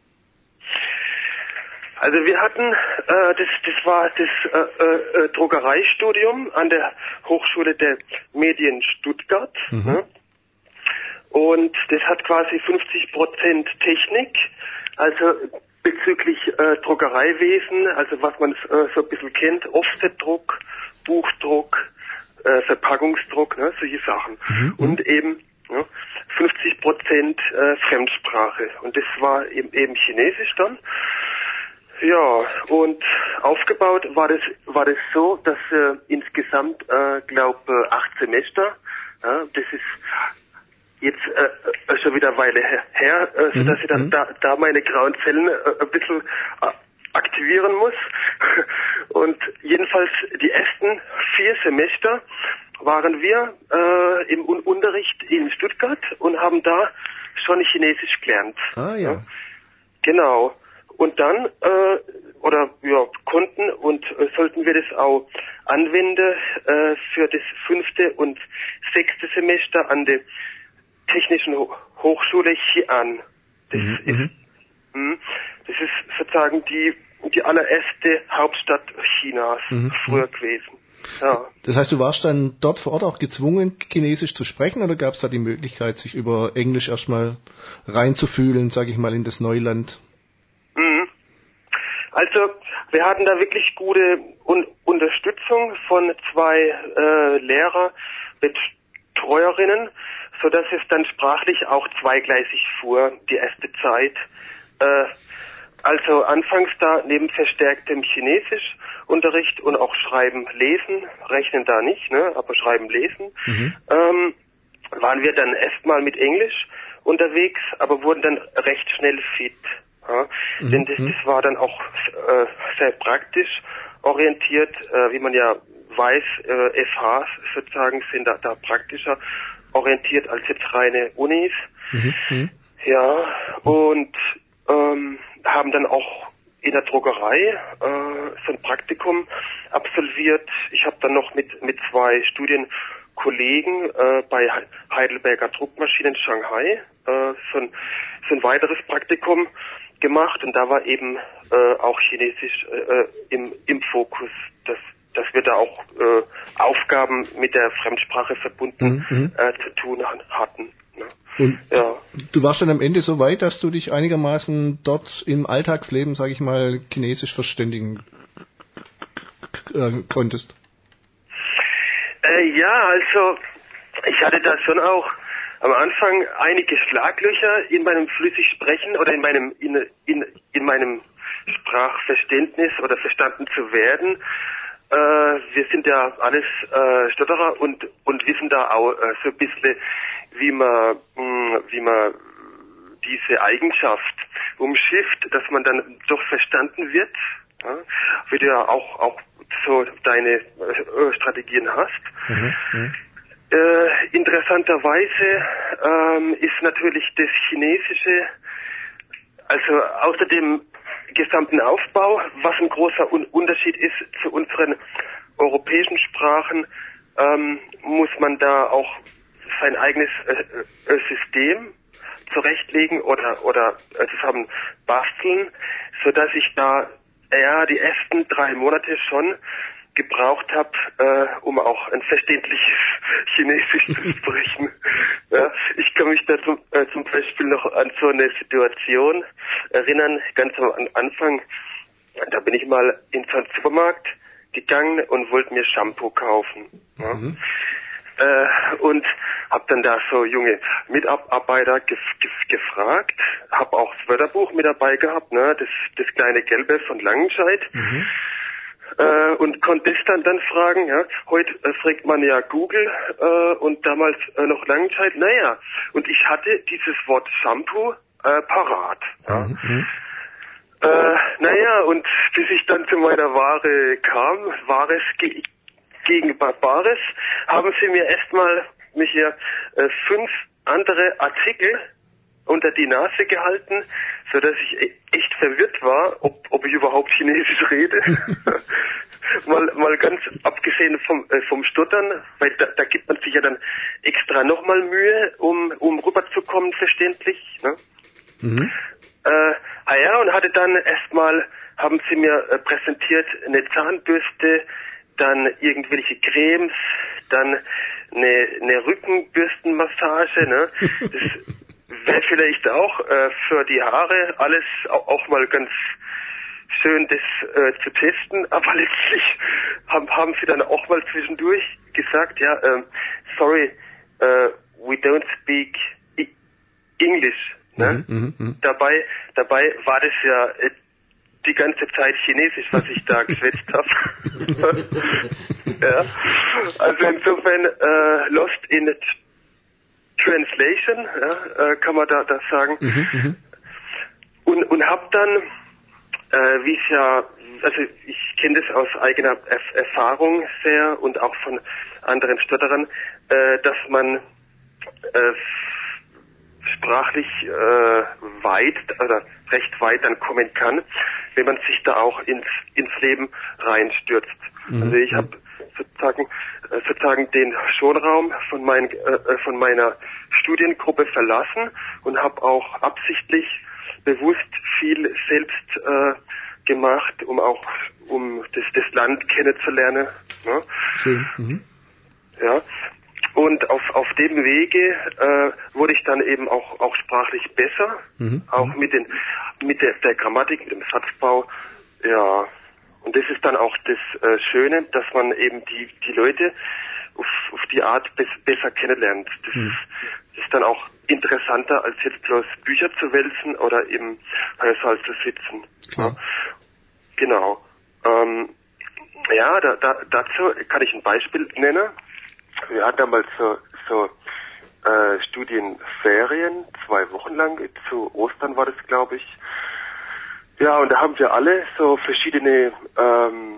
Also wir hatten, äh, das, das war das äh, äh, Druckereistudium an der Hochschule der Medien Stuttgart. Mhm. Ne? Und das hat quasi fünfzig Prozent Technik, also bezüglich äh, Druckereiwesen, also was man äh, so ein bisschen kennt, Offsetdruck, Buchdruck, äh, Verpackungsdruck, ne, solche Sachen. Mhm. Und eben ja, fünfzig Prozent äh, Fremdsprache. Und das war eben, eben Chinesisch dann. Ja, und aufgebaut war das war das so, dass äh, insgesamt, äh, glaube acht Semester, ja, das ist jetzt äh, schon wieder eine Weile her, äh, sodass mhm. ich dann da, da meine grauen Zellen äh, ein bisschen äh, aktivieren muss. Und jedenfalls die ersten vier Semester waren wir äh, im Un- Unterricht in Stuttgart und haben da schon Chinesisch gelernt. Ah ja. Genau. Und dann, äh, oder ja, konnten und äh, sollten wir das auch anwenden äh, für das fünfte und sechste Semester an der Technischen Ho- Hochschule Xi'an. Das mhm, ist mh, das ist sozusagen die die allererste Hauptstadt Chinas mhm, früher gewesen. Ja. Das heißt, du warst dann dort vor Ort auch gezwungen, Chinesisch zu sprechen, oder gab es da die Möglichkeit, sich über Englisch erstmal reinzufühlen, sage ich mal, in das Neuland? Mhm. Also wir hatten da wirklich gute Un- Unterstützung von zwei äh, Lehrer, Betreuerinnen, so dass es dann sprachlich auch zweigleisig fuhr, die erste Zeit. Äh, also anfangs da neben verstärktem Chinesischunterricht und auch Schreiben, Lesen, Rechnen da nicht, ne, aber Schreiben, Lesen, mhm. ähm, waren wir dann erstmal mit Englisch unterwegs, aber wurden dann recht schnell fit. Ja? Mhm. Denn das, das war dann auch äh, sehr praktisch orientiert, äh, wie man ja weiß, äh, F Hs sozusagen sind da, da praktischer orientiert als jetzt reine Unis. Mhm. Ja, und ähm, haben dann auch in der Druckerei äh, so ein Praktikum absolviert. Ich habe dann noch mit mit zwei Studienkollegen äh, bei Heidelberger Druckmaschinen Shanghai äh, so, ein, so ein weiteres Praktikum gemacht, und da war eben äh, auch Chinesisch äh, im im Fokus, dass dass wir da auch äh, Aufgaben mit der Fremdsprache verbunden mhm. äh, zu tun hatten. Ne? Und ja. Du warst dann am Ende so weit, dass du dich einigermaßen dort im Alltagsleben, sage ich mal, Chinesisch verständigen äh, konntest? Äh, ja, also ich hatte da schon auch am Anfang einige Schlaglöcher in meinem flüssig Sprechen oder in meinem in, in, in meinem Sprachverständnis oder verstanden zu werden. Äh, wir sind ja alles äh, Stotterer und und wissen da auch äh, so ein bisschen, wie man mh, wie man diese Eigenschaft umschifft, dass man dann doch verstanden wird, ja? Wie du ja auch auch so deine äh, Strategien hast. Mhm, mh. Äh, interessanterweise ähm, ist natürlich das Chinesische, also außer dem gesamten Aufbau, was ein großer Un- Unterschied ist zu unseren europäischen Sprachen, ähm, muss man da auch sein eigenes äh, äh, System zurechtlegen oder oder äh, zusammen basteln, so dass ich da ja die ersten drei Monate schon gebraucht habe, äh, um auch ein verständliches Chinesisch zu sprechen. Ja, ich kann mich da zum, äh, zum Beispiel noch an so eine Situation erinnern, ganz am Anfang. Da bin ich mal in so einen Supermarkt gegangen und wollte mir Shampoo kaufen. Ja. Mhm. Äh, und habe dann da so junge Mitarbeiter gef- gef- gefragt, habe auch das Wörterbuch mit dabei gehabt, ne, das, das kleine Gelbe von Langenscheidt. Mhm. Äh, und konnte es dann dann fragen, ja, heute äh, fragt man ja Google äh, und damals äh, noch Langenscheid, naja, und ich hatte dieses Wort Shampoo äh, parat. Ja. Mhm. Äh, naja, und bis ich dann zu meiner Ware kam, Wahres ge- gegen Barbares, haben sie mir erstmal mich hier äh, fünf andere Artikel unter die Nase gehalten, so dass ich echt verwirrt war, ob, ob ich überhaupt Chinesisch rede. mal, mal ganz abgesehen vom, äh, vom Stottern, weil da, da gibt man sich ja dann extra nochmal Mühe, um, um rüberzukommen, verständlich. Ne? Mhm. Äh, ah ja, und hatte dann erstmal, haben sie mir äh, präsentiert, eine Zahnbürste, dann irgendwelche Cremes, dann eine, eine Rückenbürstenmassage, ne? Das wäre vielleicht auch äh, für die Haare alles auch, auch mal ganz schön, das äh, zu testen, aber letztlich haben, haben sie dann auch mal zwischendurch gesagt, ja, ähm, sorry, uh, we don't speak I- English. Ne? Mhm, mh. Dabei, dabei war das ja äh, die ganze Zeit Chinesisch, was ich da geschwätzt habe. Ja. Also insofern äh, Lost in Translation, ja, äh, kann man da, da sagen. Mhm, und und habe dann, äh, wie es ja, also ich kenne das aus eigener Erf- Erfahrung sehr und auch von anderen Stotterern, äh, dass man äh, sprachlich äh, weit oder recht weit dann kommen kann, wenn man sich da auch ins ins Leben reinstürzt. Mhm. Also ich habe sozusagen äh, sozusagen den Schulraum von mein, äh, von meiner Studiengruppe verlassen und habe auch absichtlich bewusst viel selbst äh, gemacht, um auch um das das Land kennenzulernen. Ne? Schön. Mhm. Ja. Und auf auf dem Wege äh, wurde ich dann eben auch auch sprachlich besser, mhm. auch mit den mit der, der Grammatik, mit dem Satzbau, ja. Und das ist dann auch das äh, Schöne, dass man eben die die Leute auf, auf die Art bes, besser kennenlernt. Das mhm. ist, ist dann auch interessanter, als jetzt bloß Bücher zu wälzen oder im Hörsaal zu sitzen. Ja. Genau. Ähm, ja, da, da, dazu kann ich ein Beispiel nennen. Wir hatten damals so, so äh, Studienferien, zwei Wochen lang, zu Ostern war das, glaube ich. Ja, und da haben wir alle so verschiedene ähm,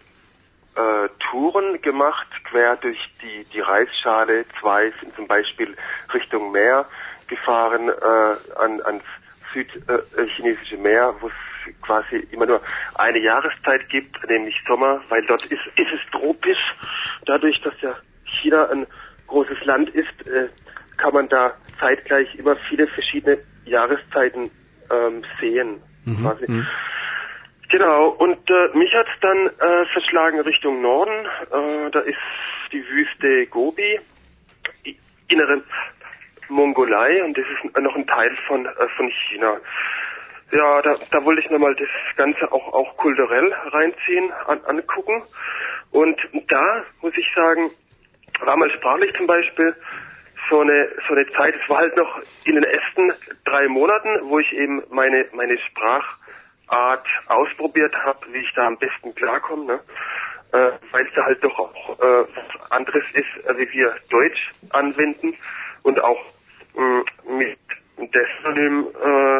äh, Touren gemacht, quer durch die, die Reisschale. Zwei sind zum Beispiel Richtung Meer gefahren, äh, an, ans südchinesische äh, Meer, wo es quasi immer nur eine Jahreszeit gibt, nämlich Sommer, weil dort ist, ist es tropisch. Dadurch, dass ja China ein großes Land ist, äh, kann man da zeitgleich immer viele verschiedene Jahreszeiten ähm, sehen. Mhm. Quasi. Mhm. Genau, und äh, mich hat's dann äh, verschlagen Richtung Norden. Äh, da ist die Wüste Gobi, die innere Mongolei, und das ist noch ein Teil von äh, von China. Ja, da, da wollte ich mir mal das Ganze auch auch kulturell reinziehen, an, angucken. Und da muss ich sagen, war mal sprachlich zum Beispiel so eine so eine Zeit, es war halt noch in den ersten drei Monaten, wo ich eben meine meine Sprachart ausprobiert habe, wie ich da am besten klarkomme, ne? äh, weil es da halt doch auch äh, was anderes ist, äh, wie wir Deutsch anwenden und auch mh, mit der Synonym äh,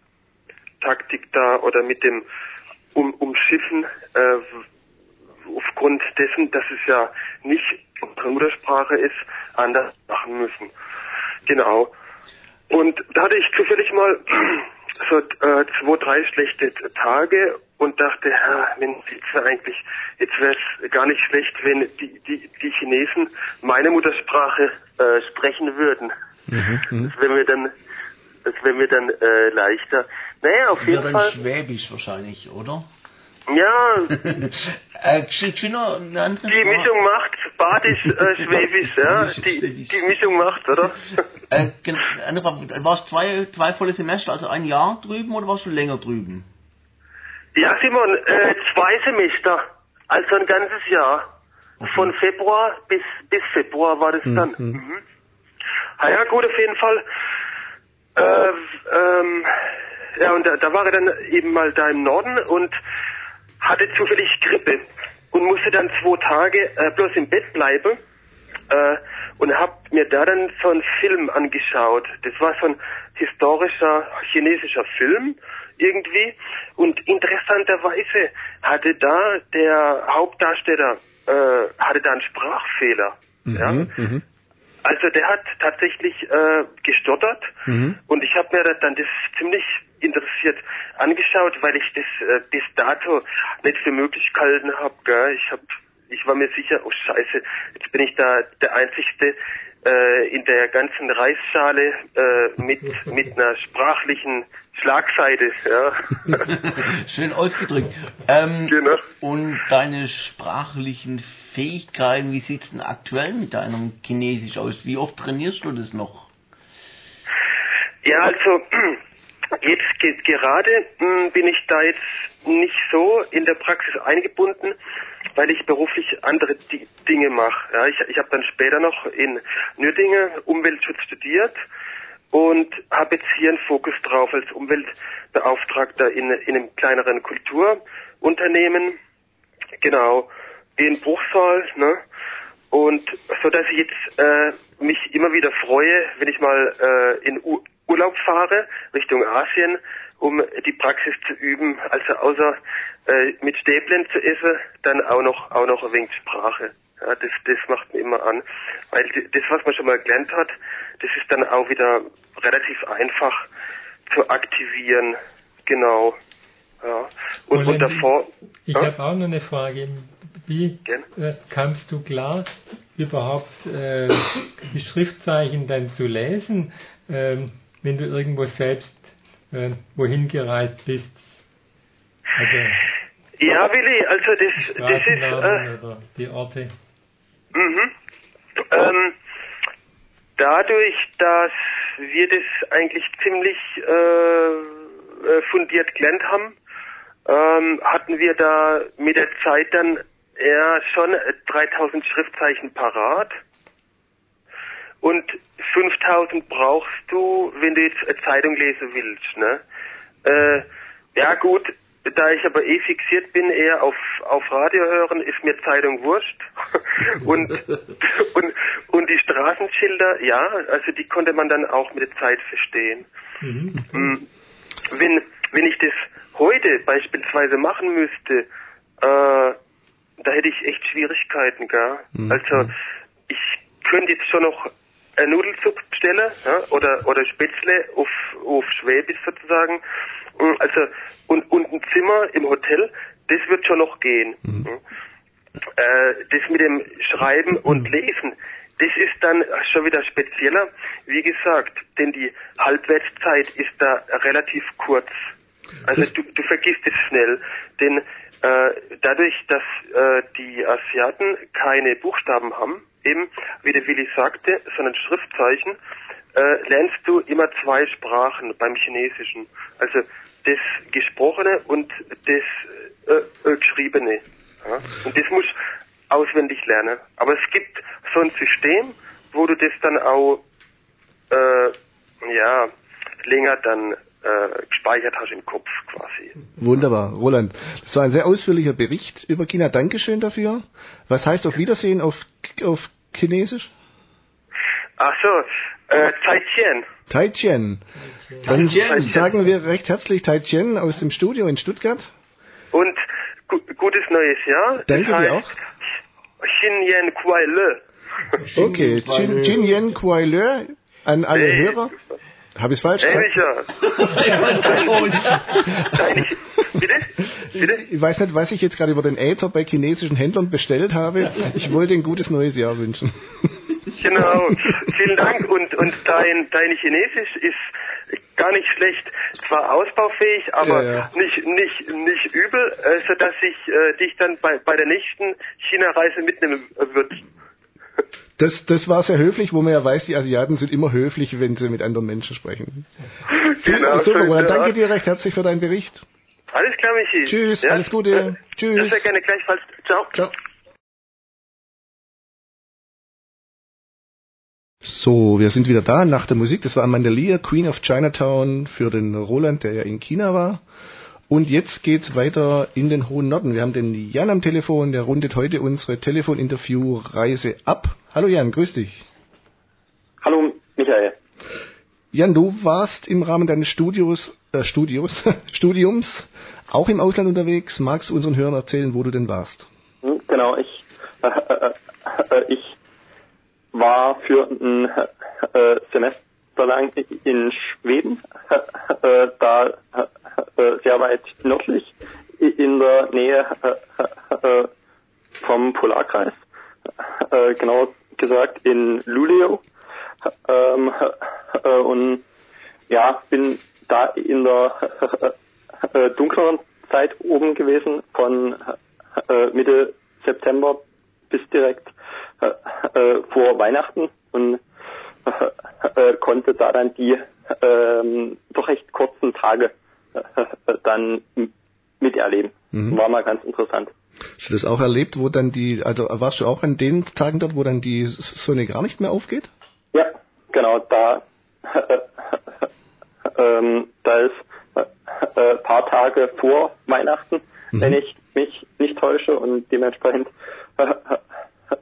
Taktik da oder mit dem um, Umschiffen äh, aufgrund dessen, dass es ja nicht unsere Muttersprache ist, anders machen müssen. Genau. Und da hatte ich zufällig mal so äh, zwei, drei schlechte Tage und dachte, ja, wenn jetzt eigentlich, jetzt wäre es gar nicht schlecht, wenn die, die, die Chinesen meine Muttersprache äh, sprechen würden. Mhm, das wäre mir dann, das wäre mir dann äh, leichter. Naja, auf jeden ja, Fall. Dann Schwäbisch wahrscheinlich, oder? Ja. äh, Gino, eine andere die Mischung macht Badisch, äh, Schwäbisch, ja. Die, die Mischung macht, oder? äh, warst du zwei, zwei volle Semester, also ein Jahr drüben, oder warst du länger drüben? Ja, Simon, äh, zwei Semester, also ein ganzes Jahr. Okay. Von Februar bis bis Februar war das mhm. dann. Mhm. Ah ja, gut, auf jeden Fall. Äh, ähm, ja, und da, da war er dann eben mal da im Norden und hatte zufällig Grippe und musste dann zwei Tage äh, bloß im Bett bleiben äh, und hab mir da dann so einen Film angeschaut. Das war so ein historischer chinesischer Film irgendwie, und interessanterweise hatte da der Hauptdarsteller äh, hatte da einen Sprachfehler. Mhm, ja. Mhm. Also der hat tatsächlich äh, gestottert mhm. und ich habe mir dann das ziemlich interessiert angeschaut, weil ich das äh, bis dato nicht für möglich gehalten habe. Ich hab, ich war mir sicher, oh Scheiße, jetzt bin ich da der Einzigste äh, in der ganzen Reisschale äh, mit mit einer sprachlichen Schlagseite. Ja. Schön ausgedrückt. Ähm, genau. Und deine sprachlichen Fähigkeiten, wie sieht's denn aktuell mit deinem Chinesisch aus? Wie oft trainierst du das noch? Ja, also jetzt ge- gerade mh, bin ich da jetzt nicht so in der Praxis eingebunden, weil ich beruflich andere D- Dinge mache. Ja, ich ich habe dann später noch in Nürtingen Umweltschutz studiert und habe jetzt hier einen Fokus drauf als Umweltbeauftragter in, in einem kleineren Kulturunternehmen. Genau, in Bruchsal, ne? und so dass ich jetzt äh, mich immer wieder freue, wenn ich mal äh, in U- Urlaub fahre Richtung Asien, um die Praxis zu üben, also außer äh, mit Stäblen zu essen, dann auch noch auch noch ein wenig Sprache. Ja, das das macht mir immer an, weil das, was man schon mal gelernt hat, das ist dann auch wieder relativ einfach zu aktivieren. Genau. Ja. Und, und, und davor. Ich ja? habe auch noch eine Frage. Wie äh, kamst du klar, überhaupt äh, die Schriftzeichen dann zu lesen, äh, wenn du irgendwo selbst äh, wohin gereist bist? Also, ja, Willi, also das, die das ist... Straßennamen oder die Orte. Mhm. Ähm, dadurch, dass wir das eigentlich ziemlich äh, fundiert gelernt haben, ähm, hatten wir da mit der Zeit dann ja schon dreitausend Schriftzeichen parat. Und fünftausend brauchst du, wenn du jetzt eine Zeitung lesen willst, ne? Äh, ja gut, da ich aber eh fixiert bin, eher auf, auf Radio hören, ist mir Zeitung wurscht. und, und, und die Straßenschilder, ja, also die konnte man dann auch mit der Zeit verstehen. Mhm. Wenn, wenn ich das heute beispielsweise machen müsste, äh, da hätte ich echt Schwierigkeiten, gell? Mhm. Also, ich könnte jetzt schon noch eine Nudelsuppe bestellen, ja, oder, oder Spätzle auf, auf Schwäbisch sozusagen. Also, und, und ein Zimmer im Hotel, das wird schon noch gehen. Mhm. Äh, das mit dem Schreiben und Lesen, das ist dann schon wieder spezieller. Wie gesagt, denn die Halbwertszeit ist da relativ kurz. Also du, du vergisst es schnell, denn äh, dadurch, dass äh, die Asiaten keine Buchstaben haben, eben, wie der Willi sagte, sondern Schriftzeichen, äh, lernst du immer zwei Sprachen beim Chinesischen. Also das Gesprochene und das äh, äh, Geschriebene. Ja? Und das musst du auswendig lernen. Aber es gibt so ein System, wo du das dann auch äh, ja, länger dann äh, gespeichert hast im Kopf quasi. Wunderbar, Roland. Das war ein sehr ausführlicher Bericht über China. Dankeschön dafür. Was heißt auf Wiedersehen auf, auf Chinesisch? Ach so, äh, Zaijian. Taijian. Dann Taijian. Sagen wir recht herzlich Taijian aus dem Studio in Stuttgart. Und gu gutes neues Jahr. Danke das dir auch. Xinyan Kuai Le. Okay, Xinyan Kuai Le an alle hey. Hörer. Habe ich es falsch gesagt? Bitte? Bitte? Ich weiß nicht, was ich jetzt gerade über den Äther bei chinesischen Händlern bestellt habe. Ich wollte ein gutes neues Jahr wünschen. Genau, vielen Dank. Und, und dein, dein Chinesisch ist gar nicht schlecht. Zwar ausbaufähig, aber ja, ja. nicht nicht nicht übel, äh, sodass ich äh, dich dann bei, bei der nächsten China-Reise mitnehmen würde. Das, das war sehr höflich, wo man ja weiß, die Asiaten sind immer höflich, wenn sie mit anderen Menschen sprechen. Genau, super, so danke dir recht herzlich für deinen Bericht. Alles klar, Michi. Tschüss, ja? Alles Gute. Ja. Tschüss. Sehr gerne, gleichfalls. Ciao. Ciao. So, wir sind wieder da nach der Musik. Das war Mandalia, Queen of Chinatown für den Roland, der ja in China war. Und jetzt geht's weiter in den hohen Norden. Wir haben den Jan am Telefon, der rundet heute unsere Telefoninterview-Reise ab. Hallo Jan, grüß dich. Hallo Michael. Jan, du warst im Rahmen deines Studios, äh, Studios, Studiums auch im Ausland unterwegs. Magst du unseren Hörern erzählen, wo du denn warst? Genau, ich, äh, äh, ich war für ein äh, Semester lang in Schweden, äh, da äh, sehr weit nördlich in der Nähe äh, vom Polarkreis, äh, genau gesagt in Luleå, ähm, äh, und ja, bin da in der äh, dunkleren Zeit oben gewesen, von äh, Mitte September bis direkt äh, äh, vor Weihnachten, und äh, konnte da dann die ähm, doch recht kurzen Tage äh, dann miterleben. Mhm. War mal ganz interessant. Hast du das auch erlebt, wo dann die, also warst du auch an den Tagen dort, wo dann die Sonne gar nicht mehr aufgeht? Ja, genau, da äh, ähm, da ist äh, äh, paar Tage vor Weihnachten, mhm. wenn ich mich nicht täusche, und dementsprechend äh,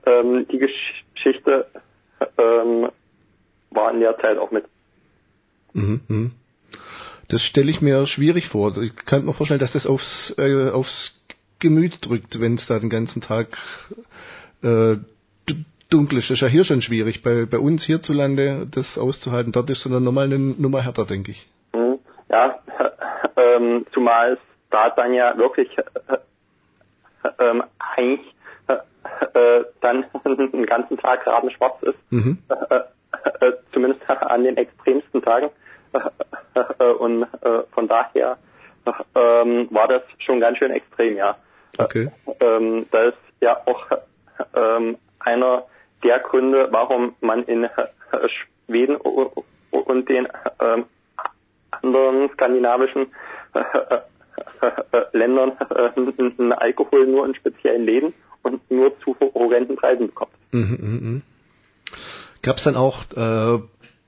ähm, die Geschichte ähm, war in der Zeit auch mit. Mhm. Das stelle ich mir schwierig vor. Ich kann mir vorstellen, dass das aufs, äh, aufs Gemüt drückt, wenn es da den ganzen Tag äh, d- dunkel ist. Das ist ja hier schon schwierig. Bei, bei uns hierzulande das auszuhalten, dort ist es dann nochmal eine Nummer härter, denke ich. Mhm. Ja, ähm, zumal es da dann ja wirklich äh, ähm, eigentlich äh, dann den ganzen Tag rabenschwarz ist. Mhm. Äh, äh, zumindest an den extremsten Tagen. Äh, und äh, von daher äh, war das schon ganz schön extrem, ja. Okay. Ähm, das ist ja auch ähm, einer der Gründe, warum man in äh, Schweden und den äh, anderen skandinavischen äh, äh, Ländern äh, Alkohol nur in speziellen Läden und nur zu horrenden Preisen bekommt. Mhm, mhm. Gab es dann auch äh,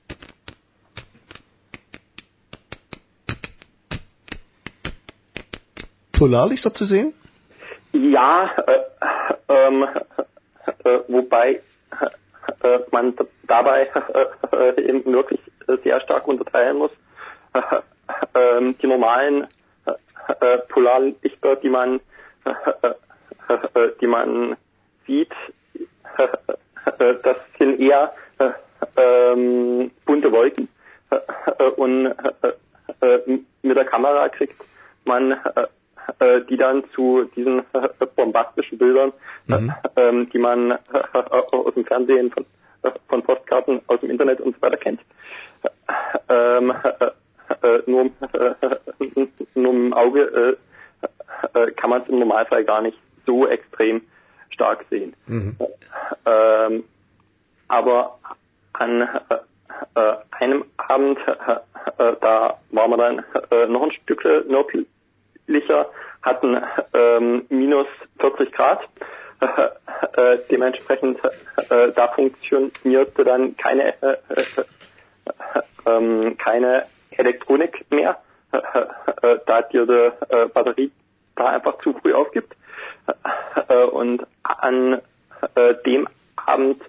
Polarlichter zu sehen? Ja, äh, ähm, äh, wobei äh, man d- dabei äh, eben wirklich sehr stark unterteilen muss. Äh, äh, die normalen äh, Polarlichter, die man äh, äh, die man sieht, äh, das sind eher äh, äh, bunte Wolken äh, und äh, mit der Kamera kriegt man äh, die dann zu diesen äh, bombastischen Bildern, mhm. äh, die man äh, aus dem Fernsehen, von, äh, von Postkarten, aus dem Internet und so weiter kennt. Ähm, äh, äh, nur, äh, nur im Auge äh, äh, kann man es im Normalfall gar nicht so extrem stark sehen. Mhm. Ähm, aber an äh, einem Abend, äh, da waren wir dann äh, noch ein Stück nördlich, hatten ähm, minus vierzig Grad. Äh, äh, dementsprechend äh, da funktionierte dann keine äh, äh, äh, keine Elektronik mehr, äh, äh, da die äh, Batterie da einfach zu früh aufgibt. Äh, und an äh, dem Abend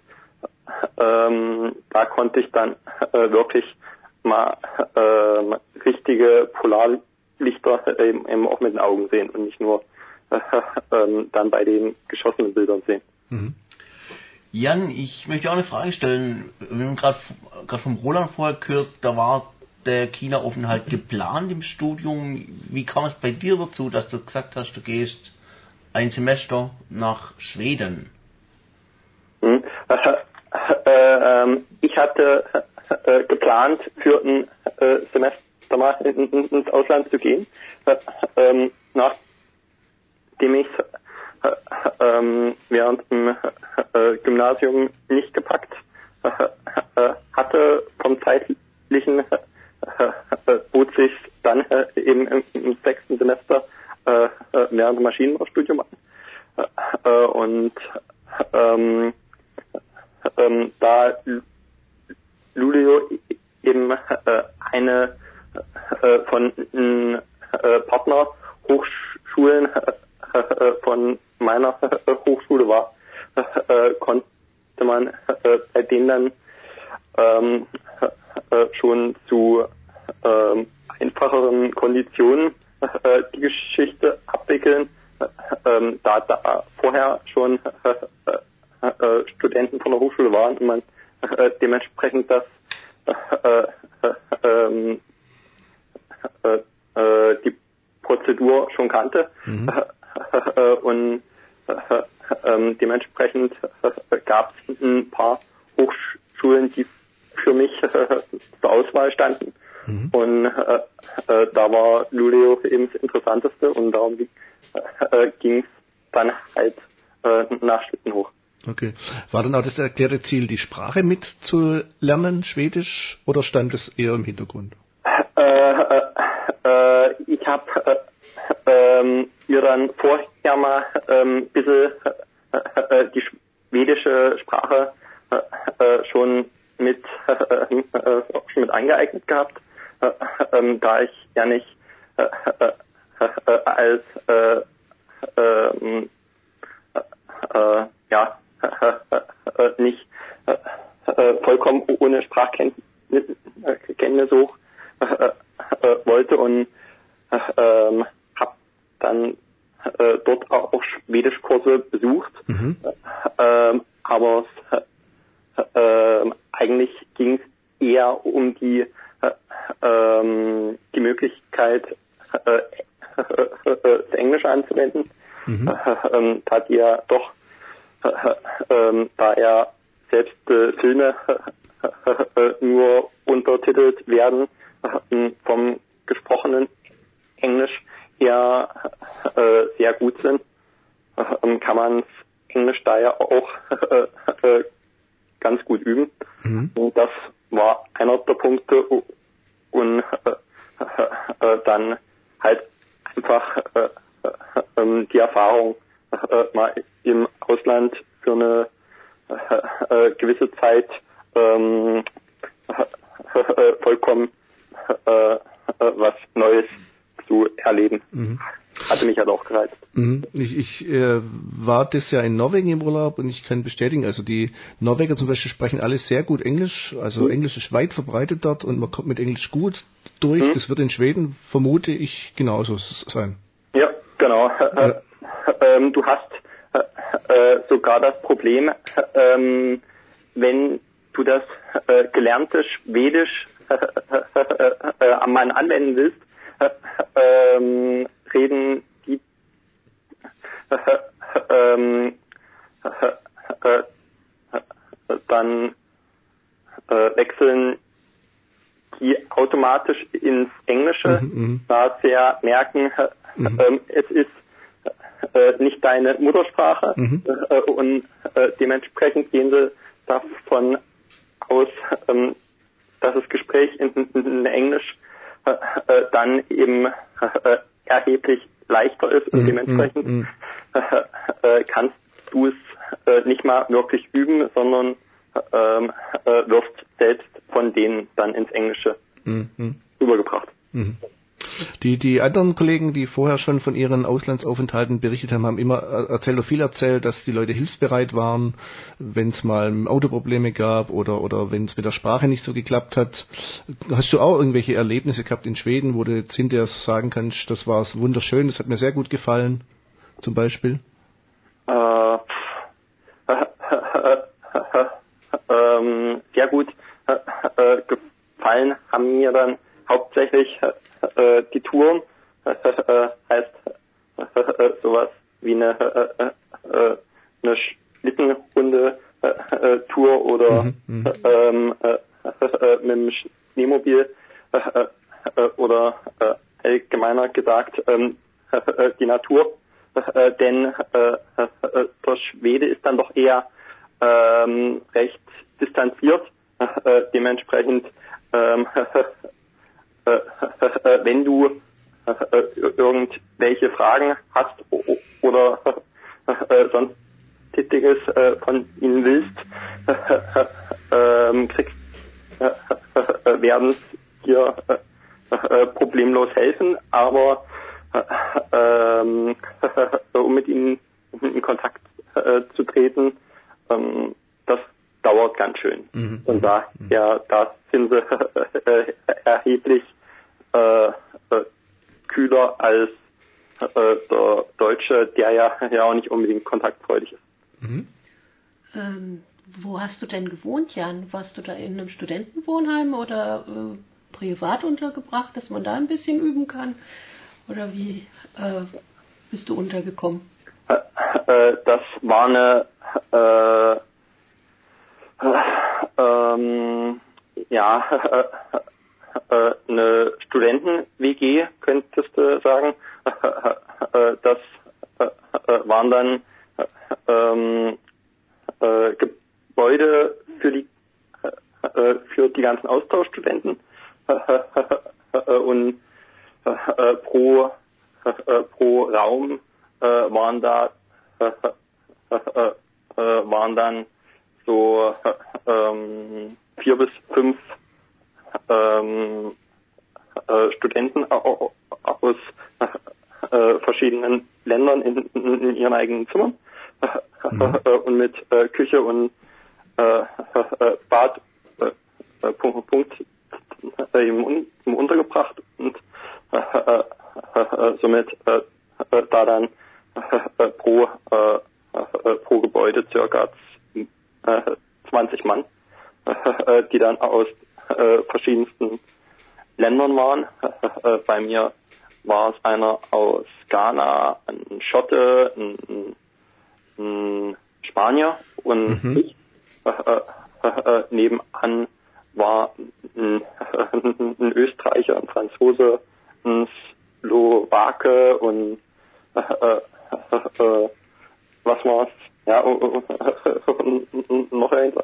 äh, da konnte ich dann äh, wirklich mal äh, richtige Polar Lichter eben, eben auch mit den Augen sehen und nicht nur äh, ähm, dann bei den geschossenen Bildern sehen. Mhm. Jan, ich möchte auch eine Frage stellen. Wir haben gerade gerade vom Roland vorher gehört, da war der China-Aufenthalt geplant im Studium. Wie kam es bei dir dazu, dass du gesagt hast, du gehst ein Semester nach Schweden? Mhm. Äh, äh, äh, ich hatte äh, geplant, für ein äh, Semester mal in, in, ins Ausland zu gehen, äh, ähm, nachdem ich äh, äh, während dem äh, Gymnasium nicht gepackt äh, äh, hatte. Vom zeitlichen äh, äh, bot sich dann äh, eben im, im sechsten Semester äh, während dem Maschinenbaustudium an. Äh, und ähm, ähm, da Luleå eben äh, eine äh, von äh, Partnerhochschulen äh, von meiner äh, Hochschule war, äh, konnte man äh, bei denen dann ähm, äh, schon zu äh, einfacheren Konditionen äh, die Geschichte abwickeln, äh, da da vorher schon äh, äh, Studenten von der Hochschule waren und man äh, dementsprechend das äh, äh, äh, äh, die Prozedur schon kannte. Mhm. Äh, und äh, äh, dementsprechend äh, gab es ein paar Hochschulen, die für mich äh, zur Auswahl standen. Mhm. Und äh, äh, da war Luleå eben das Interessanteste und darum äh, ging es dann halt äh, nach Schweden hoch. Okay. War dann auch das erklärte Ziel, die Sprache mitzulernen, Schwedisch, oder stand es eher im Hintergrund? Äh, äh, äh, ich habe äh, äh, mir dann vorher mal ähm, ein bisschen äh, äh, die schwedische Sprache äh, äh, schon mit äh, äh, schon mit eingeeignet gehabt, äh, äh, da ich ja nicht äh, äh, äh, als äh, äh, äh, ja nicht vollkommen ohne Sprachkenntnis hoch wollte und habe dann dort auch Schwedischkurse besucht. Mhm. Aber eigentlich ging es eher um die die Möglichkeit, das Englische anzuwenden. Mhm. Ähm, da die ja doch, ähm, da er selbst äh, Filme äh, nur untertitelt werden äh, vom gesprochenen Englisch her äh, sehr gut sind, äh, kann man Englisch daher auch äh, ganz gut üben. Mhm. Und das war einer der Punkte und äh, äh, dann halt einfach äh, äh, die Erfahrung äh, mal im Ausland für eine äh, gewisse Zeit ähm, äh, vollkommen äh, äh, was Neues zu erleben. Mhm. Hatte mich halt auch gereizt. Mhm. Ich, ich äh, war das Jahr in Norwegen im Urlaub und ich kann bestätigen, also die Norweger zum Beispiel sprechen alle sehr gut Englisch, also mhm. Englisch ist weit verbreitet dort und man kommt mit Englisch gut durch. Mhm. Das wird in Schweden, vermute ich, genauso sein. Ja, genau. Ja. Ähm, du hast äh, sogar das Problem, ähm, wenn du das äh, gelernte Schwedisch äh, äh, am Mann anwenden willst, äh, ähm, reden die äh, ähm, äh, äh, dann äh, wechseln die automatisch ins Englische, mhm, da sie ja merken, mhm. äh, es ist äh, nicht deine Muttersprache mhm. äh, und äh, dementsprechend gehen sie davon aus, ähm, dass das Gespräch in, in Englisch äh, äh, dann eben äh, erheblich leichter ist und mhm. dementsprechend mhm. äh, äh, kannst du es äh, nicht mal wirklich üben, sondern äh, äh, wirst selbst von denen dann ins Englische mhm. übergebracht. Mhm. Die, die anderen Kollegen, die vorher schon von ihren Auslandsaufenthalten berichtet haben, haben immer erzählt oder viel erzählt, dass die Leute hilfsbereit waren, wenn es mal Autoprobleme gab oder, oder wenn es mit der Sprache nicht so geklappt hat. Hast du auch irgendwelche Erlebnisse gehabt in Schweden, wo du jetzt hinterher sagen kannst, das war wunderschön, das hat mir sehr gut gefallen, zum Beispiel? Äh, ähm, sehr gut äh, gefallen haben mir dann hauptsächlich äh, die Touren, äh, heißt äh, sowas wie eine, äh, eine Schlittenhunde-Tour oder mhm, ähm, äh, mit dem Schneemobil äh, äh, oder äh, allgemeiner gesagt äh, die Natur, äh, denn äh, der Schwede ist dann doch eher äh, recht distanziert, äh, dementsprechend äh, wenn du irgendwelche Fragen hast oder sonstiges von ihnen willst, kriegst, werden dir problemlos helfen, aber um mit ihnen in Kontakt zu treten, das dauert ganz schön. Mhm. Und da, ja, da sind sie erheblich Äh, äh, kühler als äh, der Deutsche, der ja, ja auch nicht unbedingt kontaktfreudig ist. Mhm. Ähm, wo hast du denn gewohnt, Jan? Warst du da in einem Studentenwohnheim oder äh, privat untergebracht, dass man da ein bisschen üben kann? Oder wie äh, bist du untergekommen? Äh, äh, das war eine äh, äh, ähm, ja äh, eine Studenten-W G, könntest du sagen. Das waren dann ähm, äh, Gebäude für die für die ganzen Austauschstudenten und pro pro Raum waren da waren dann so ähm, vier bis fünf Ähm, äh, Studenten aus äh, verschiedenen Ländern in, in, in ihren eigenen Zimmern mhm. und mit äh, Küche und äh, Bad äh, Punkt, Punkt äh, im, im untergebracht und äh, äh, somit äh, äh, da dann äh, pro äh, äh, pro Gebäude circa äh, zwanzig Mann, äh, die dann aus äh, verschiedensten Ländern waren. Äh, bei mir war es einer aus Ghana, ein Schotte, ein, ein Spanier und mhm. ich. Äh, äh, nebenan war ein, ein Österreicher, ein Franzose, ein Slowake und äh, äh, was war's? Ja, und noch irgendwas.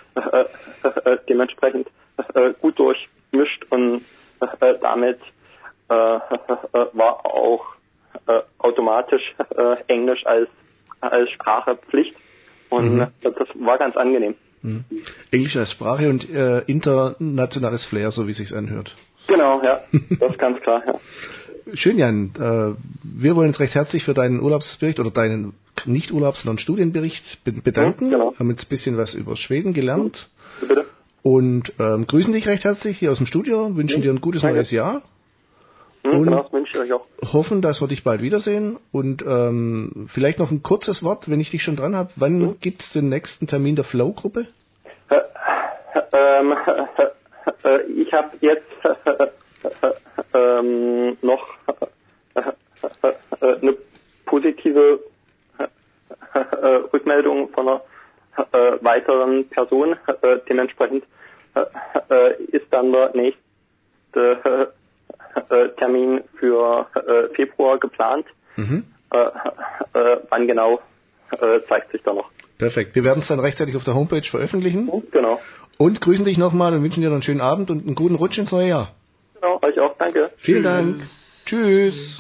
Äh, dementsprechend äh, gut durchmischt und äh, damit äh, war auch äh, automatisch äh, Englisch als als Sprache Pflicht und mhm. das war ganz angenehm. Mhm. Englisch als Sprache und äh, internationales Flair, so wie es sich anhört. Genau, ja, das ist ganz klar, ja. Schön, Jan. Äh, wir wollen uns recht herzlich für deinen Urlaubsbericht oder deinen nicht Urlaubs-, sondern Studienbericht be- bedanken. Ja, genau. Haben jetzt ein bisschen was über Schweden gelernt. Ja, bitte. Und ähm, grüßen dich recht herzlich hier aus dem Studio, wünschen ja, dir ein gutes danke. neues Jahr. Ja, und genau, das wünsche ich euch auch. Hoffen, dass wir dich bald wiedersehen. Und ähm, vielleicht noch ein kurzes Wort, wenn ich dich schon dran habe. Wann ja. gibt es den nächsten Termin der Flow-Gruppe? Äh, ähm, äh, ich habe jetzt äh, ähm, noch äh, äh, eine positive äh, Rückmeldung von einer äh, weiteren Person. Äh, dementsprechend äh, ist dann der nächste äh, Termin für äh, Februar geplant. Mhm. Äh, äh, wann genau äh, zeigt sich da noch. Perfekt. Wir werden es dann rechtzeitig auf der Homepage veröffentlichen. Genau. Und grüßen dich nochmal und wünschen dir noch einen schönen Abend und einen guten Rutsch ins neue Jahr. Genau, euch auch. Danke. Vielen Dank. Tschüss.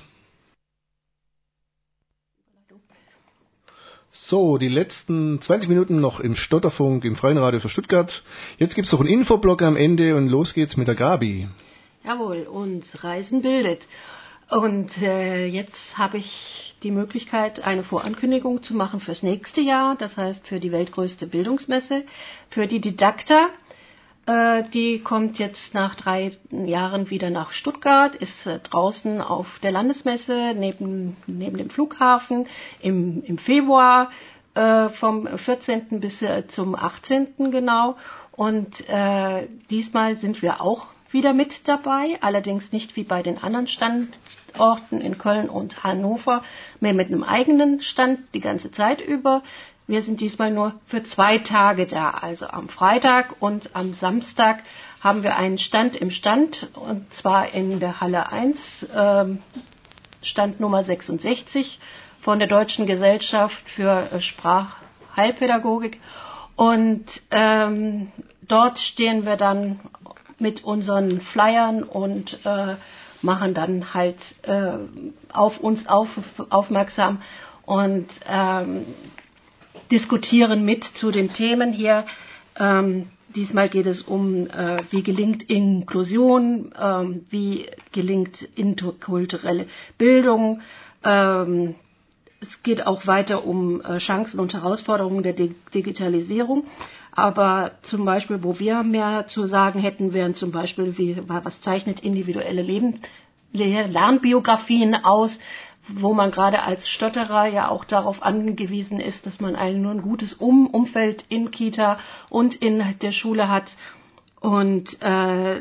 So, die letzten zwanzig Minuten noch im Stotterfunk im Freien Radio für Stuttgart. Jetzt gibt es noch einen Infoblock am Ende und los geht's mit der Gabi. Jawohl, und Reisen bildet. Und äh, jetzt habe ich die Möglichkeit, eine Vorankündigung zu machen fürs nächste Jahr. Das heißt für die weltgrößte Bildungsmesse, für die Didakta. Äh, die kommt jetzt nach drei Jahren wieder nach Stuttgart, ist äh, draußen auf der Landesmesse neben, neben dem Flughafen im, im Februar äh, vom vierzehnten bis äh, zum achtzehnten genau. Und äh, diesmal sind wir auch wieder mit dabei, allerdings nicht wie bei den anderen Standorten in Köln und Hannover, mehr mit einem eigenen Stand die ganze Zeit über. Wir sind diesmal nur für zwei Tage da, also am Freitag und am Samstag haben wir einen Stand im Stand, und zwar in der Halle eins, ähm, Stand Nummer sechsundsechzig von der Deutschen Gesellschaft für Sprachheilpädagogik, und ähm, dort stehen wir dann mit unseren Flyern und äh, machen dann halt äh, auf uns auf, aufmerksam und ähm, diskutieren mit zu den Themen hier. Ähm, diesmal geht es um, äh, wie gelingt Inklusion, ähm, wie gelingt interkulturelle Bildung. Ähm, es geht auch weiter um äh, Chancen und Herausforderungen der Di- Digitalisierung. Aber zum Beispiel, wo wir mehr zu sagen hätten, wären zum Beispiel, wie, was zeichnet individuelle Leben, Lernbiografien aus, wo man gerade als Stotterer ja auch darauf angewiesen ist, dass man eigentlich nur ein gutes um- Umfeld in Kita und in der Schule hat. Und äh,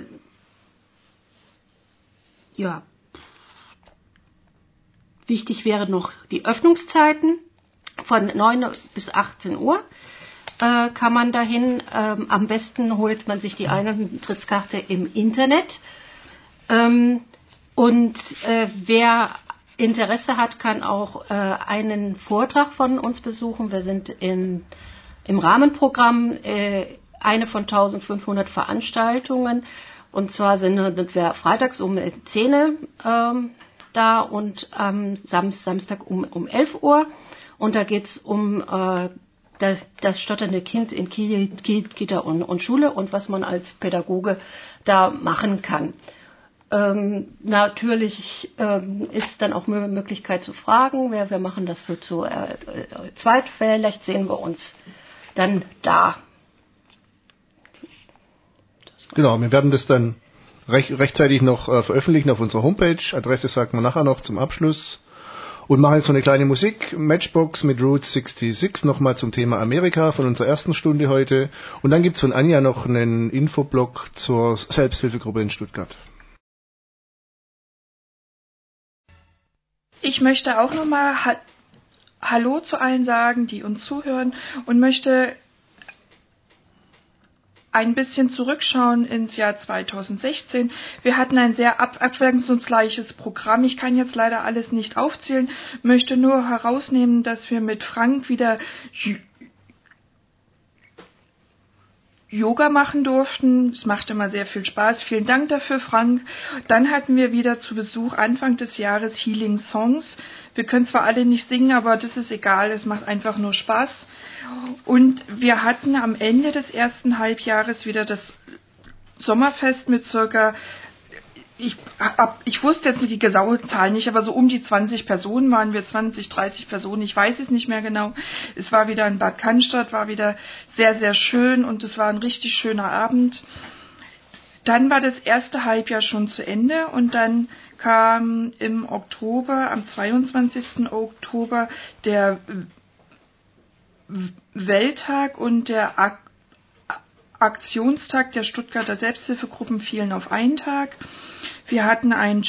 ja, wichtig wäre noch die Öffnungszeiten von neun bis achtzehn Uhr. Äh, kann man dahin, ähm, am besten holt man sich die Eintrittskarte im Internet. Ähm, und äh, wer Interesse hat, kann auch äh, einen Vortrag von uns besuchen. Wir sind in, im Rahmenprogramm äh, eine von eintausendfünfhundert Veranstaltungen. Und zwar sind, sind wir freitags um zehn Uhr ähm, da und am Sam- Samstag um, um elf Uhr. Und da geht es um äh, das, das stotternde Kind in Kita und, und Schule und was man als Pädagoge da machen kann. Ähm, natürlich ähm, ist dann auch eine Möglichkeit zu fragen. Wir, wir machen das so zu äh, äh, zweit. Vielleicht sehen wir uns dann da. Genau, wir werden das dann recht, rechtzeitig noch äh, veröffentlichen auf unserer Homepage. Adresse sagen wir nachher noch zum Abschluss. Und machen jetzt so eine kleine Musik, Matchbox mit Route sechsundsechzig, nochmal zum Thema Amerika von unserer ersten Stunde heute. Und dann gibt's von Anja noch einen Infoblog zur Selbsthilfegruppe in Stuttgart. Ich möchte auch nochmal ha- Hallo zu allen sagen, die uns zuhören, und möchte ein bisschen zurückschauen ins Jahr zweitausendsechzehn. Wir hatten ein sehr ab- abwechslungsreiches Programm. Ich kann jetzt leider alles nicht aufzählen, möchte nur herausnehmen, dass wir mit Frank wieder J- Yoga machen durften. Es machte immer sehr viel Spaß. Vielen Dank dafür, Frank. Dann hatten wir wieder zu Besuch Anfang des Jahres Healing Songs. Wir können zwar alle nicht singen, aber das ist egal. Es macht einfach nur Spaß. Und wir hatten am Ende des ersten Halbjahres wieder das Sommerfest mit circa, ich, ab, ich wusste jetzt die genaue Zahl nicht, aber so um die zwanzig Personen waren wir, zwanzig, dreißig Personen, ich weiß es nicht mehr genau. Es war wieder in Bad Cannstatt, war wieder sehr, sehr schön und es war ein richtig schöner Abend. Dann war das erste Halbjahr schon zu Ende und dann kam im Oktober, am zweiundzwanzigsten Oktober, der Welttag und der Ak- Aktionstag der Stuttgarter Selbsthilfegruppen fielen auf einen Tag. Wir hatten ein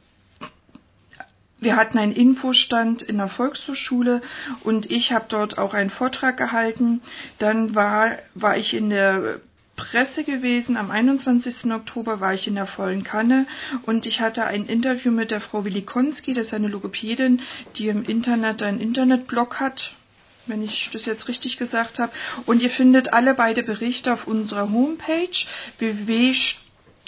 Wir hatten einen Infostand in der Volkshochschule und ich habe dort auch einen Vortrag gehalten. Dann war, war ich in der Presse gewesen. Am einundzwanzigsten Oktober war ich in der vollen Kanne und ich hatte ein Interview mit der Frau Willikonski, das ist eine Logopädin, die im Internet einen Internetblog hat, wenn ich das jetzt richtig gesagt habe. Und ihr findet alle beide Berichte auf unserer Homepage w w w punkt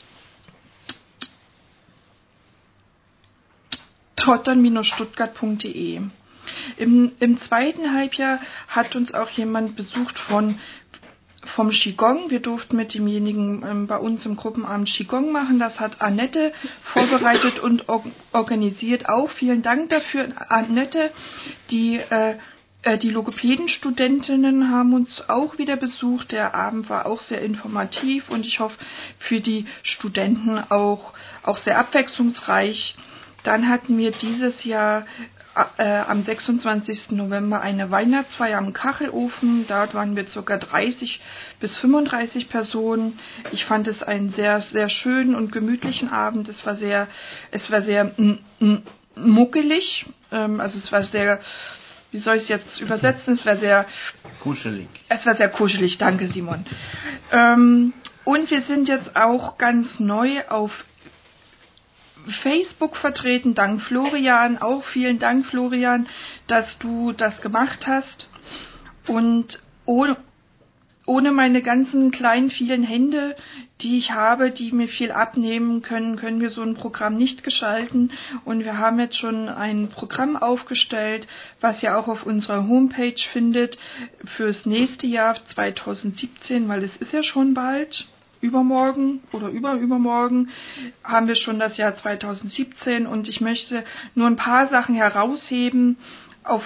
trottern Stuttgart punkt de. Im, Im zweiten Halbjahr hat uns auch jemand besucht von vom Qigong. Wir durften mit demjenigen ähm, bei uns im Gruppenabend Qigong machen. Das hat Annette vorbereitet und or- organisiert auch. Vielen Dank dafür, Annette. Die äh, Die Logopädenstudentinnen haben uns auch wieder besucht. Der Abend war auch sehr informativ und ich hoffe für die Studenten auch, auch sehr abwechslungsreich. Dann hatten wir dieses Jahr äh, am sechsundzwanzigsten November eine Weihnachtsfeier am Kachelofen. Dort waren wir ca. dreißig bis fünfunddreißig Personen. Ich fand es einen sehr, sehr schönen und gemütlichen Abend. Es war sehr, es war sehr m- m- muckelig. Ähm, also es war sehr... Wie soll ich es jetzt übersetzen? Es war sehr kuschelig. Es war sehr kuschelig, danke Simon. Ähm, und wir sind jetzt auch ganz neu auf Facebook vertreten, dank Florian. Auch vielen Dank, Florian, dass du das gemacht hast. Und ohne, ohne meine ganzen kleinen, vielen Hände, die ich habe, die mir viel abnehmen können, können wir so ein Programm nicht gestalten. Und wir haben jetzt schon ein Programm aufgestellt, was ihr auch auf unserer Homepage findet fürs nächste Jahr zweitausendsiebzehn, weil es ist ja schon bald. Übermorgen oder überübermorgen haben wir schon das Jahr zweitausendsiebzehn und ich möchte nur ein paar Sachen herausheben. Auf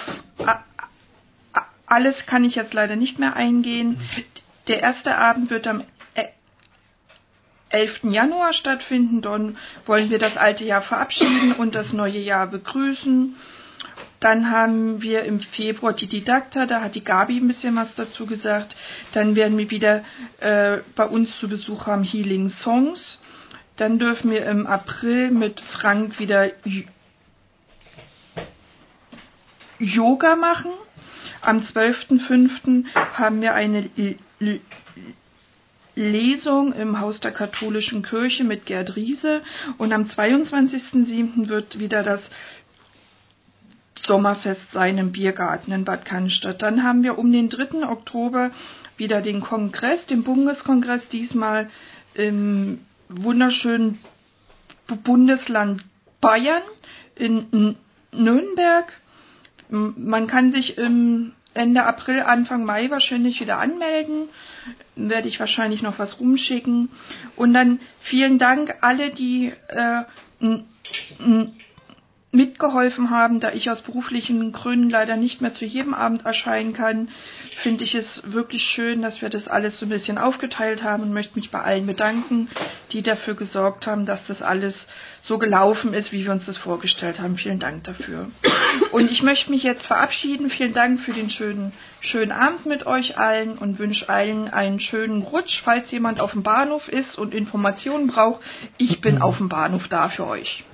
alles kann ich jetzt leider nicht mehr eingehen. Der erste Abend wird am elften Januar stattfinden. Dann wollen wir das alte Jahr verabschieden und das neue Jahr begrüßen. Dann haben wir im Februar die Didakta, da hat die Gabi ein bisschen was dazu gesagt. Dann werden wir wieder äh, bei uns zu Besuch haben Healing Songs. Dann dürfen wir im April mit Frank wieder J- Yoga machen. Am zwölften fünften haben wir eine L- L- Lesung im Haus der Katholischen Kirche mit Gerd Riese. Und am zweiundzwanzigsten siebten wird wieder das Sommerfest sein im Biergarten in Bad Cannstatt. Dann haben wir um den dritten Oktober wieder den Kongress, den Bundeskongress, diesmal im wunderschönen Bundesland Bayern in Nürnberg. Man kann sich im Ende April, Anfang Mai wahrscheinlich wieder anmelden. Dann werde ich wahrscheinlich noch was rumschicken. Und dann vielen Dank alle, die äh, n, n, mitgeholfen haben, da ich aus beruflichen Gründen leider nicht mehr zu jedem Abend erscheinen kann, finde ich es wirklich schön, dass wir das alles so ein bisschen aufgeteilt haben und möchte mich bei allen bedanken, die dafür gesorgt haben, dass das alles so gelaufen ist, wie wir uns das vorgestellt haben. Vielen Dank dafür. Und ich möchte mich jetzt verabschieden. Vielen Dank für den schönen, schönen Abend mit euch allen und wünsche allen einen schönen Rutsch, falls jemand auf dem Bahnhof ist und Informationen braucht. Ich bin auf dem Bahnhof da für euch.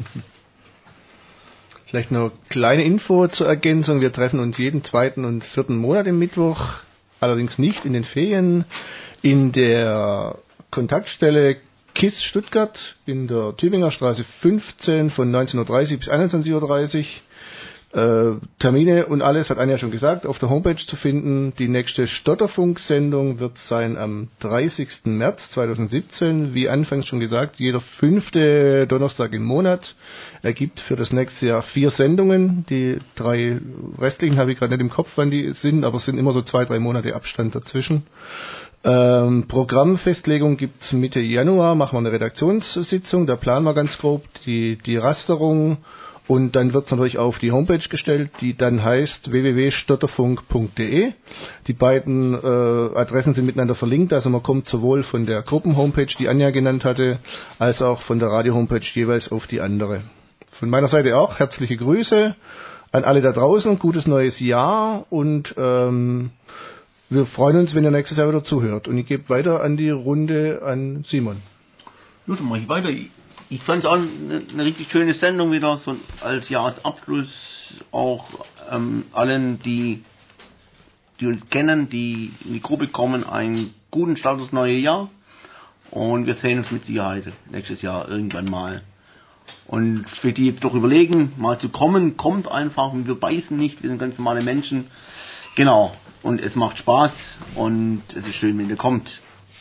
Vielleicht noch kleine Info zur Ergänzung. Wir treffen uns jeden zweiten und vierten Monat im Mittwoch, allerdings nicht in den Ferien, in der Kontaktstelle KISS Stuttgart in der Tübinger Straße fünfzehn von neunzehn Uhr dreißig bis einundzwanzig Uhr dreißig. Äh, Termine und alles hat Anja schon gesagt, auf der Homepage zu finden. Die nächste Stotterfunk-Sendung wird sein am dreißigsten März zweitausendsiebzehn. Wie anfangs schon gesagt, jeder fünfte Donnerstag im Monat ergibt für das nächste Jahr vier Sendungen. Die drei restlichen habe ich gerade nicht im Kopf, wann die sind, aber es sind immer so zwei, drei Monate Abstand dazwischen. Ähm, Programmfestlegung gibt's Mitte Januar, machen wir eine Redaktionssitzung, da planen wir ganz grob die, die Rasterung. Und dann wird es natürlich auf die Homepage gestellt, die dann heißt w w w punkt stotterfunk punkt d e. Die beiden äh, Adressen sind miteinander verlinkt, also man kommt sowohl von der Gruppen-Homepage, die Anja genannt hatte, als auch von der Radio-Homepage jeweils auf die andere. Von meiner Seite auch herzliche Grüße an alle da draußen, gutes neues Jahr und ähm, wir freuen uns, wenn ihr nächstes Jahr wieder zuhört. Und ich gebe weiter an die Runde an Simon. Ja, dann mache ich weiter. Ich fand es auch eine, eine richtig schöne Sendung wieder, so als Jahresabschluss auch ähm, allen, die, die uns kennen, die in die Gruppe kommen, einen guten Start ins neue Jahr. Und wir sehen uns mit Sicherheit nächstes Jahr irgendwann mal. Und für die jetzt doch überlegen, mal zu kommen, kommt einfach und wir beißen nicht, wir sind ganz normale Menschen. Genau. Und es macht Spaß und es ist schön, wenn ihr kommt.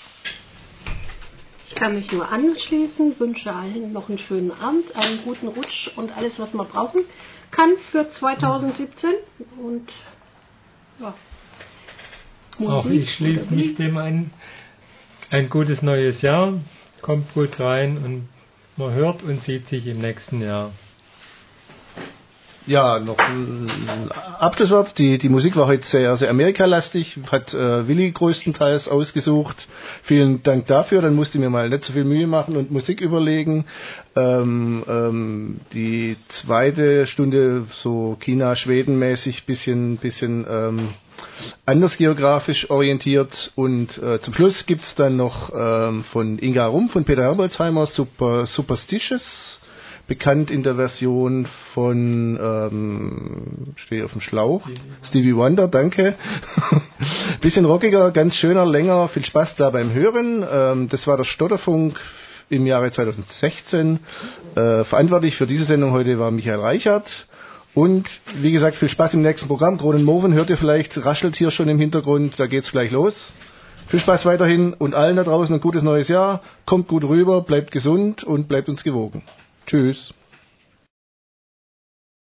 Ich kann mich nur anschließen, wünsche allen noch einen schönen Abend, einen guten Rutsch und alles, was man brauchen kann für zweitausendsiebzehn. Und ja, Musik, auch ich schließe mich dem an. Ein gutes neues Jahr, kommt gut rein und man hört und sieht sich im nächsten Jahr. Ja, noch ein Abschlusswort. Die, die Musik war heute sehr, sehr amerikalastig, hat äh, Willi größtenteils ausgesucht. Vielen Dank dafür. Dann musste ich mir mal nicht so viel Mühe machen und Musik überlegen. Ähm, ähm, die zweite Stunde so China-Schweden-mäßig, bisschen, bisschen ähm, anders geografisch orientiert. Und äh, zum Schluss gibt's dann noch ähm, von Inga Rumpf und Peter Herbolzheimer Super, Superstitious. Bekannt in der Version von, ähm, stehe auf dem Schlauch, Stevie Wonder, danke. Bisschen rockiger, ganz schöner, länger, viel Spaß da beim Hören. Ähm, das war der Stotterfunk im Jahre zweitausendsechzehn. Äh, verantwortlich für diese Sendung heute war Michael Reichert. Und wie gesagt, viel Spaß im nächsten Programm. Gronen Moven hört ihr vielleicht, raschelt hier schon im Hintergrund, da geht's gleich los. Viel Spaß weiterhin und allen da draußen ein gutes neues Jahr. Kommt gut rüber, bleibt gesund und bleibt uns gewogen. Tschüss.